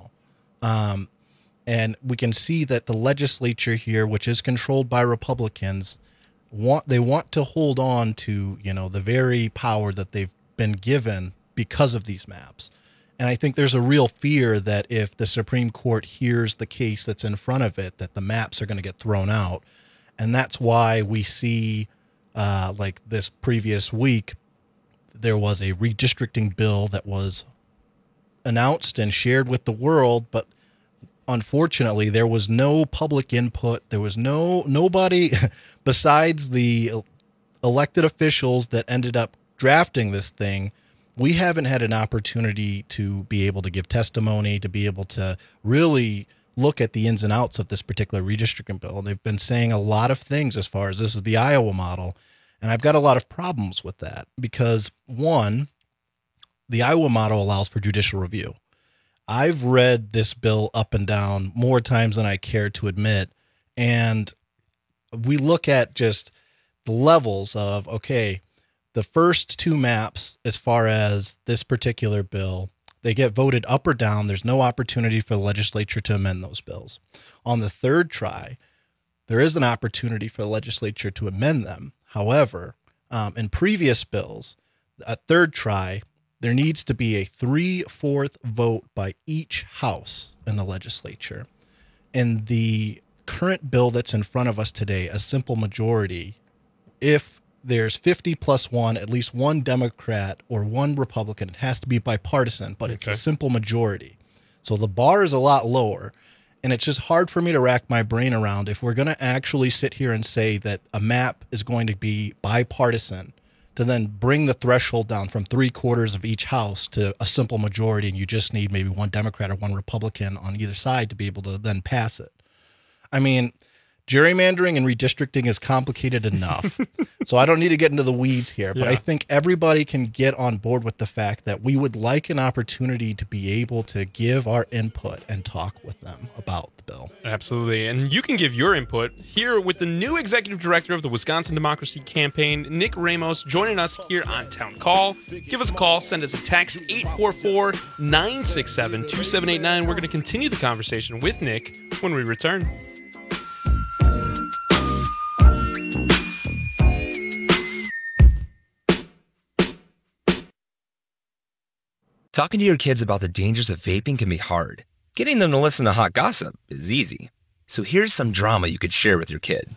Um, and we can see that the legislature here, which is controlled by Republicans, want they want to hold on to, you know, the very power that they've been given because of these maps. And I think there's a real fear that if the Supreme Court hears the case that's in front of it, that the maps are going to get thrown out. And that's why we see, uh, like this previous week, there was a redistricting bill that was announced and shared with the world, but unfortunately there was no public input. There was no nobody besides the elected officials that ended up drafting this thing. We haven't had an opportunity to be able to give testimony, to be able to really look at the ins and outs of this particular redistricting bill. They've been saying a lot of things as far as this is the Iowa model, and I've got a lot of problems with that because, one, the Iowa model allows for judicial review. I've read this bill up and down more times than I care to admit, and we look at just the levels of, okay, the first two maps as far as this particular bill, they get voted up or down. There's no opportunity for the legislature to amend those bills. On the third try, there is an opportunity for the legislature to amend them. However, um, in previous bills, at third try, there needs to be a three-fourth vote by each house in the legislature. In the current bill that's in front of us today, a simple majority, if there's fifty plus one, at least one Democrat or one Republican, it has to be bipartisan, but it's Okay. a simple majority. So the bar is a lot lower, and it's just hard for me to rack my brain around if we're going to actually sit here and say that a map is going to be bipartisan, to then bring the threshold down from three quarters of each house to a simple majority, and you just need maybe one Democrat or one Republican on either side to be able to then pass it. I mean, gerrymandering and redistricting is complicated enough. So I don't need to get into the weeds here, but Yeah. I think everybody can get on board with the fact that we would like an opportunity to be able to give our input and talk with them about the bill. Absolutely. And you can give your input here with the new executive director of the Wisconsin Democracy Campaign, Nick Ramos, joining us here on Town Call. Give us a call, send us a text, eight four four, nine six seven, two seven eight nine. We're going to continue the conversation with Nick when we return. Talking to your kids about the dangers of vaping can be hard. Getting them to listen to hot gossip is easy. So here's some drama you could share with your kid.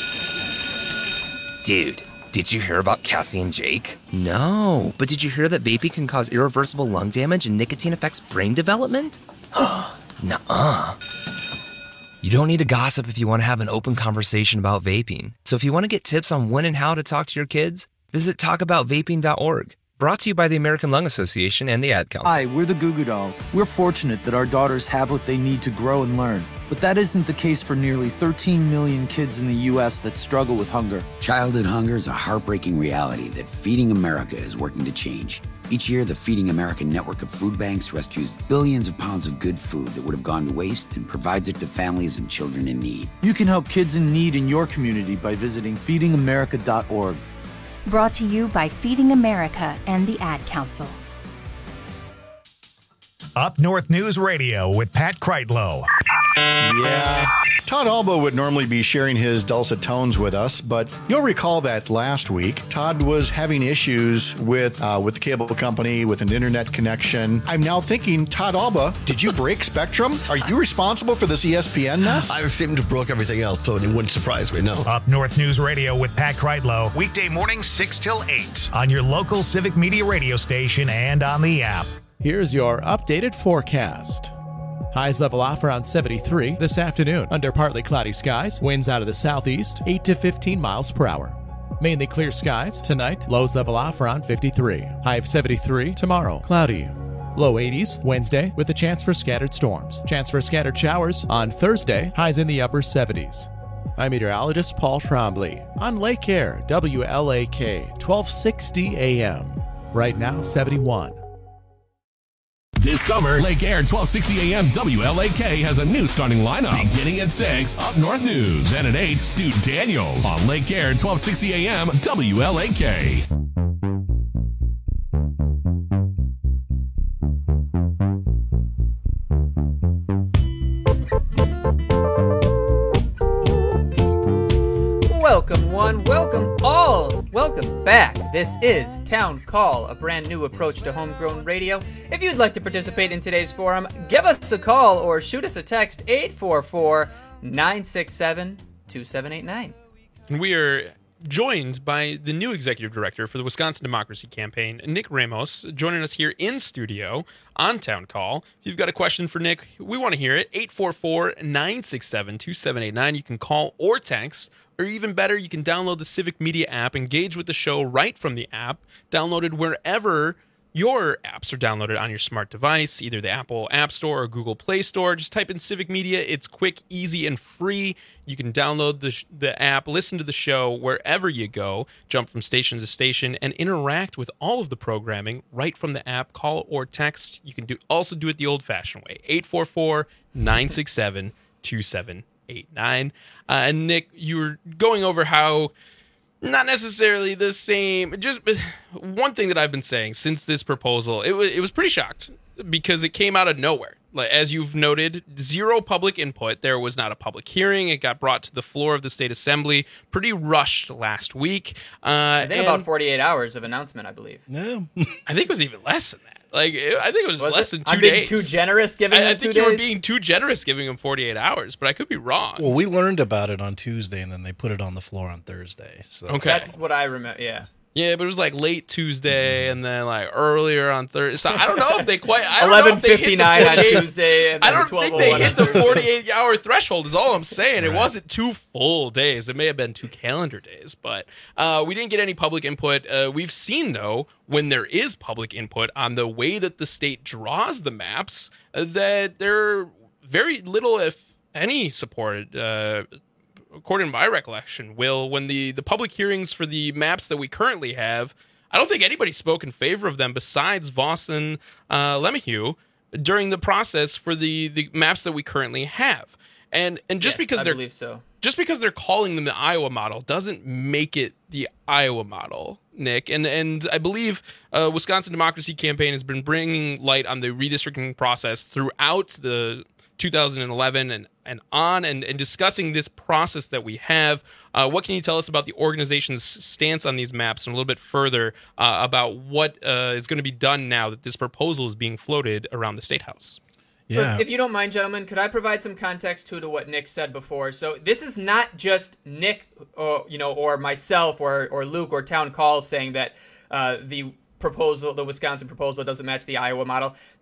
Dude, did you hear about Cassie and Jake? No, but did you hear that vaping can cause irreversible lung damage and nicotine affects brain development? Nuh-uh. You don't need to gossip if you want to have an open conversation about vaping. So if you want to get tips on when and how to talk to your kids, visit talk about vaping dot org. Brought to you by the American Lung Association and the Ad Council. Hi, we're the Goo Goo Dolls. We're fortunate that our daughters have what they need to grow and learn. But that isn't the case for nearly thirteen million kids in the U S that struggle with hunger. Childhood hunger is a heartbreaking reality that Feeding America is working to change. Each year, the Feeding America network of food banks rescues billions of pounds of good food that would have gone to waste and provides it to families and children in need. You can help kids in need in your community by visiting feeding america dot org. Brought to you by Feeding America and the Ad Council. Up North News Radio with Pat Kreitlow. Yeah. Todd Alba would normally be sharing his dulcet tones with us, but you'll recall that last week, Todd was having issues with uh, with the cable company, with an internet connection. I'm now thinking, Todd Alba, did you break Spectrum? Are you responsible for this E S P N mess? I seem to have broke everything else, so it wouldn't surprise me, no. Up North News Radio with Pat Kreitlow, weekday mornings six till eight on your local Civic Media radio station and on the app. Here's your updated forecast. Highs level off around seventy-three this afternoon under partly cloudy skies. Winds out of the southeast, eight to fifteen miles per hour. Mainly clear skies. Tonight, lows level off around fifty-three. High of seventy-three tomorrow. Cloudy. Low eighties Wednesday with a chance for scattered storms. Chance for scattered showers on Thursday. Highs in the upper seventies. I'm meteorologist Paul Trombley on Lake Air, W L A K, twelve sixty A M. Right now, seventy-one. This summer, Lake Air twelve sixty A M W L A K has a new starting lineup. Beginning at six, Up North News, and at eight, Stu Daniels on Lake Air twelve sixty A M W L A K. Welcome one, welcome all, welcome back. This is Town Call, a brand new approach to homegrown radio. If you'd like to participate in today's forum, give us a call or shoot us a text, eight four four, nine six seven, two seven eight nine. And we are joined by the new executive director for the Wisconsin Democracy Campaign, Nick Ramos, joining us here in studio on Town Call. If you've got a question for Nick, we want to hear it. eight four four, nine six seven, two seven eight nine. You can call or text, or even better, you can download the Civic Media app, engage with the show right from the app, downloaded wherever your apps are downloaded on your smart device, either the Apple App Store or Google Play Store. Just type in Civic Media. It's quick, easy, and free. You can download the, the app, listen to the show wherever you go, jump from station to station, and interact with all of the programming right from the app. Call or text. You can do also do it the old-fashioned way, eight four four, nine six seven, two seven eight nine. Uh, and Nick, you were going over how not necessarily the same. Just one thing that I've been saying since this proposal, it was it was pretty shocked because it came out of nowhere. Like, as you've noted, zero public input. There was not a public hearing. It got brought to the floor of the state assembly pretty rushed last week. Uh, I think about forty-eight hours of announcement, I believe. No, I think it was even less than that. Like, I think it was, was less it? than two I'm being days. too generous giving I, him I two think you were days? being too generous giving him forty-eight hours, but I could be wrong. Well, we learned about it on Tuesday, and then they put it on the floor on Thursday. So Okay. That's what I remember, yeah. Yeah, but it was like late Tuesday and then like earlier on Thursday. So I don't know if they quite. I don't know if they hit the eleven fifty-nine on forty-eight Tuesday and I then don't think they twelve oh one hit on the Thursday. forty-eight hour threshold. Is all I'm saying. It wasn't two full days. It may have been two calendar days, but uh, we didn't get any public input. Uh, we've seen though when there is public input on the way that the state draws the maps, uh, that there very little, if any, support. Uh, according to my recollection, Will, when the, the public hearings for the maps that we currently have, I don't think anybody spoke in favor of them besides Voss and uh, Lemieux during the process for the, the maps that we currently have. And and just Yes, because I they're believe so. just because they're calling them the Iowa model doesn't make it the Iowa model, Nick. And and I believe uh, Wisconsin Democracy Campaign has been bringing light on the redistricting process throughout the two thousand eleven and, and on and, and discussing this process that we have. Uh, what can you tell us about the organization's stance on these maps and a little bit further uh, about what uh, is going to be done now that this proposal is being floated around the State House? Yeah. Look, if you don't mind, gentlemen, could I provide some context too to what Nick said before? So this is not just Nick, or you know, or myself, or or Luke, or Town Call saying that uh, the proposal, the Wisconsin proposal, doesn't match the Iowa model.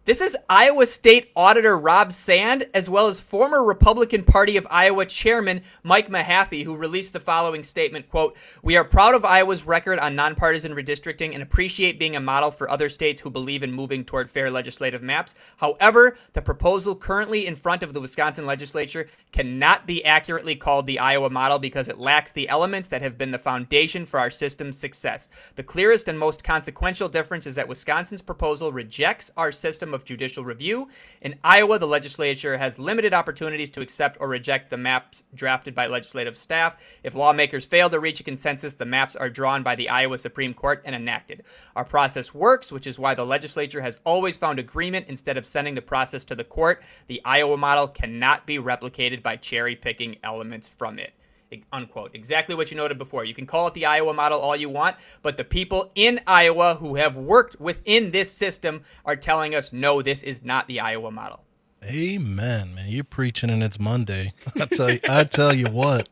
This is Iowa State Auditor Rob Sand, as well as former Republican Party of Iowa Chairman Mike Mahaffey, who released the following statement, quote, "We are proud of Iowa's record on nonpartisan redistricting and appreciate being a model for other states who believe in moving toward fair legislative maps. However, the proposal currently in front of the Wisconsin legislature cannot be accurately called the Iowa model because it lacks the elements that have been the foundation for our system's success. The clearest and most consequential difference is that Wisconsin's proposal rejects our system of judicial review. In Iowa, the legislature has limited opportunities to accept or reject the maps drafted by legislative staff. If lawmakers fail to reach a consensus, the maps are drawn by the Iowa Supreme Court and enacted. Our process works, which is why the legislature has always found agreement instead of sending the process to the court. The Iowa model cannot be replicated by cherry-picking elements from it." Unquote. Exactly what you noted before. You can call it the Iowa model all you want, but the people in Iowa who have worked within this system are telling us, no, this is not the Iowa model. Amen, man. You're preaching and it's Monday. I tell you, I tell you what.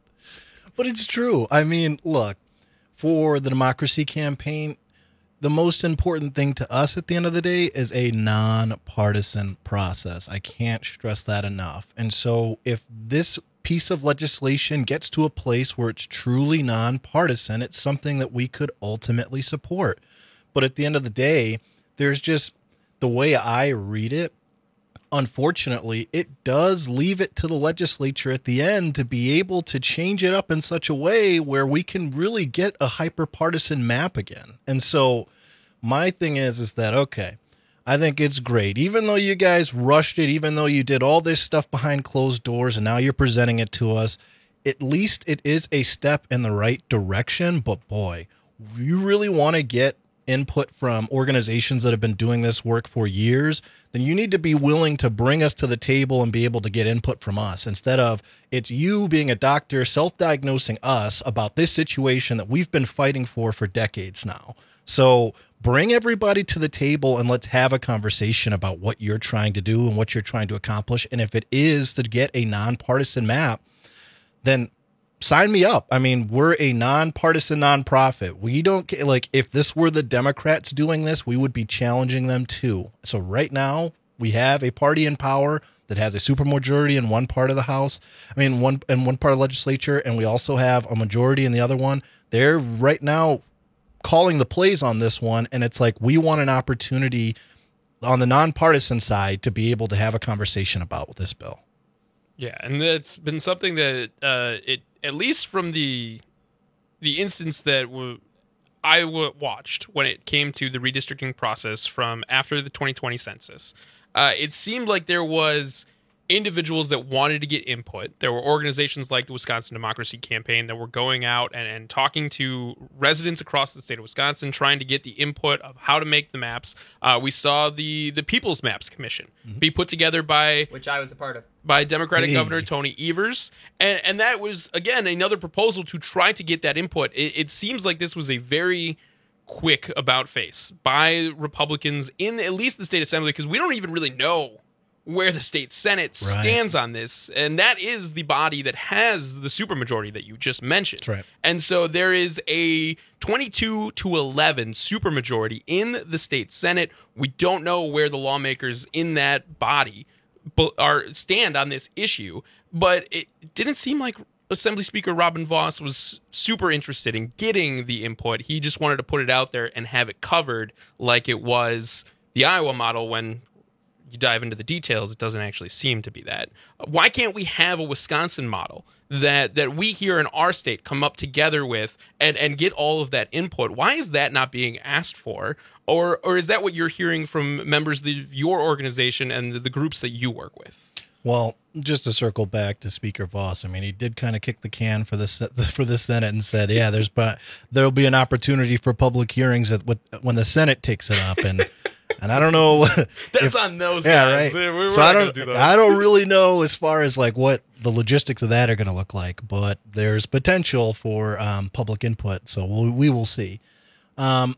But it's true. I mean, look, for the Democracy Campaign, the most important thing to us at the end of the day is a nonpartisan process. I can't stress that enough. And so if this piece of legislation gets to a place where it's truly nonpartisan, it's something that we could ultimately support. But at the end of the day, there's just the way I read it, unfortunately, it does leave it to the legislature at the end to be able to change it up in such a way where we can really get a hyper-partisan map again. And so my thing is, is that, okay, I think it's great. Even though you guys rushed it, even though you did all this stuff behind closed doors and now you're presenting it to us, at least it is a step in the right direction. But boy, you really want to get input from organizations that have been doing this work for years, then you need to be willing to bring us to the table and be able to get input from us instead of it's you being a doctor self-diagnosing us about this situation that we've been fighting for for decades now. So bring everybody to the table and let's have a conversation about what you're trying to do and what you're trying to accomplish. And if it is to get a nonpartisan map, then sign me up. I mean, we're a nonpartisan nonprofit. We don't like if this were the Democrats doing this, we would be challenging them too. So right now we have a party in power that has a supermajority in one part of the House. I mean, one in one part of the legislature, and we also have a majority in the other one. They're right now calling the plays on this one, and it's like we want an opportunity on the nonpartisan side to be able to have a conversation about this bill. Yeah, and it's been something that uh, it at least from the the instance that w- I w- watched when it came to the redistricting process from after the twenty twenty census, uh, it seemed like there was individuals that wanted to get input. There were organizations like the Wisconsin Democracy Campaign that were going out and, and talking to residents across the state of Wisconsin, trying to get the input of how to make the maps. Uh, we saw the the People's Maps Commission mm-hmm. be put together by... Which I was a part of. By Democratic hey. Governor Tony Evers. And, and that was, again, another proposal to try to get that input. It, it seems like this was a very quick about face by Republicans in at least the state assembly, because we don't even really know where the state Senate Right. stands on this. And that is the body that has the supermajority that you just mentioned. That's right. And so there is a twenty-two to eleven supermajority in the state Senate. We don't know where the lawmakers in that body are stand on this issue, but it didn't seem like Assembly Speaker Robin Vos was super interested in getting the input. He just wanted to put it out there and have it covered like it was the Iowa model. When you dive into the details, it doesn't actually seem to be that. Why can't we have a Wisconsin model that that we here in our state come up together with and, and get all of that input? Why is that not being asked for? Or or is that what you're hearing from members of the, your organization and the, the groups that you work with? Well, just to circle back to Speaker Vos, I mean, he did kind of kick the can for the for the Senate and said, "Yeah, there's but there'll be an opportunity for public hearings at, with, when the Senate takes it up." And and I don't know. That's if, on those yeah, guys. right. We're so not I don't. gonna do those. I don't really know as far as like what the logistics of that are going to look like, but there's potential for um, public input. So we'll, we will see. Um,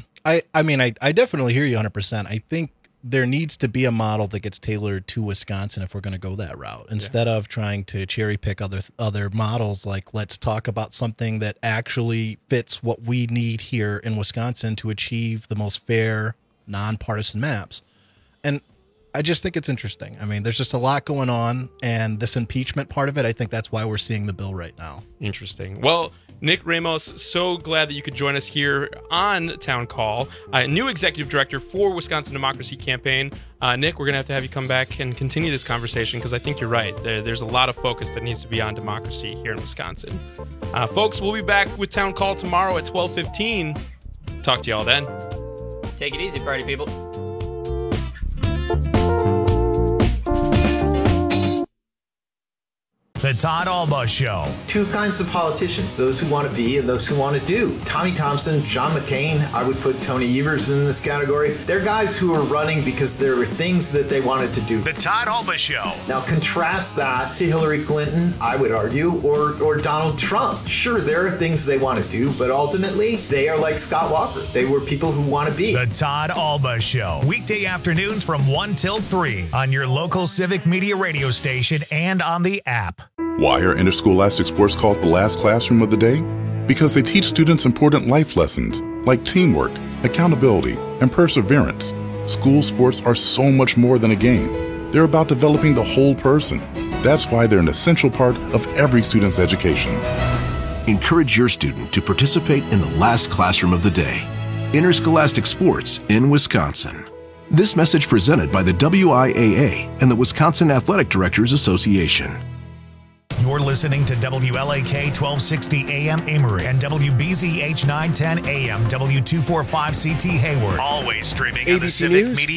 I I mean, I I definitely hear you one hundred percent. I think there needs to be a model that gets tailored to Wisconsin if we're going to go that route, instead yeah. of trying to cherry pick other other models. Like, let's talk about something that actually fits what we need here in Wisconsin to achieve the most fair, nonpartisan maps. and I just think it's interesting. I mean, there's just a lot going on, and this impeachment part of it, I think that's why we're seeing the bill right now. Interesting. Well, Nick Ramos, so glad that you could join us here on Town Call, uh, new executive director for Wisconsin Democracy Campaign. Uh, Nick, we're going to have to have you come back and continue this conversation because I think you're right. There, there's a lot of focus that needs to be on democracy here in Wisconsin. Uh, folks, we'll be back with Town Call tomorrow at twelve fifteen. Talk to y'all then. Take it easy, party people. The Todd Alba Show. Two kinds of politicians, those who want to be and those who want to do. Tommy Thompson, John McCain, I would put Tony Evers in this category. They're guys who are running because there were things that they wanted to do. The Todd Alba Show. Now contrast that to Hillary Clinton, I would argue, or, or Donald Trump. Sure, there are things they want to do, but ultimately, they are like Scott Walker. They were people who want to be. The Todd Alba Show. Weekday afternoons from one till three on your local Civic Media radio station and on the app. Why are interscholastic sports called the last classroom of the day? Because they teach students important life lessons like teamwork, accountability, and perseverance. School sports are so much more than a game. They're about developing the whole person. That's why they're an essential part of every student's education. Encourage your student to participate in the last classroom of the day. Interscholastic sports in Wisconsin. This message presented by the W I A A and the Wisconsin Athletic Directors Association. You're listening to W L A K twelve sixty A M Amory and W B Z H nine ten A M W two forty-five C T Hayward. Always streaming on the Civic Media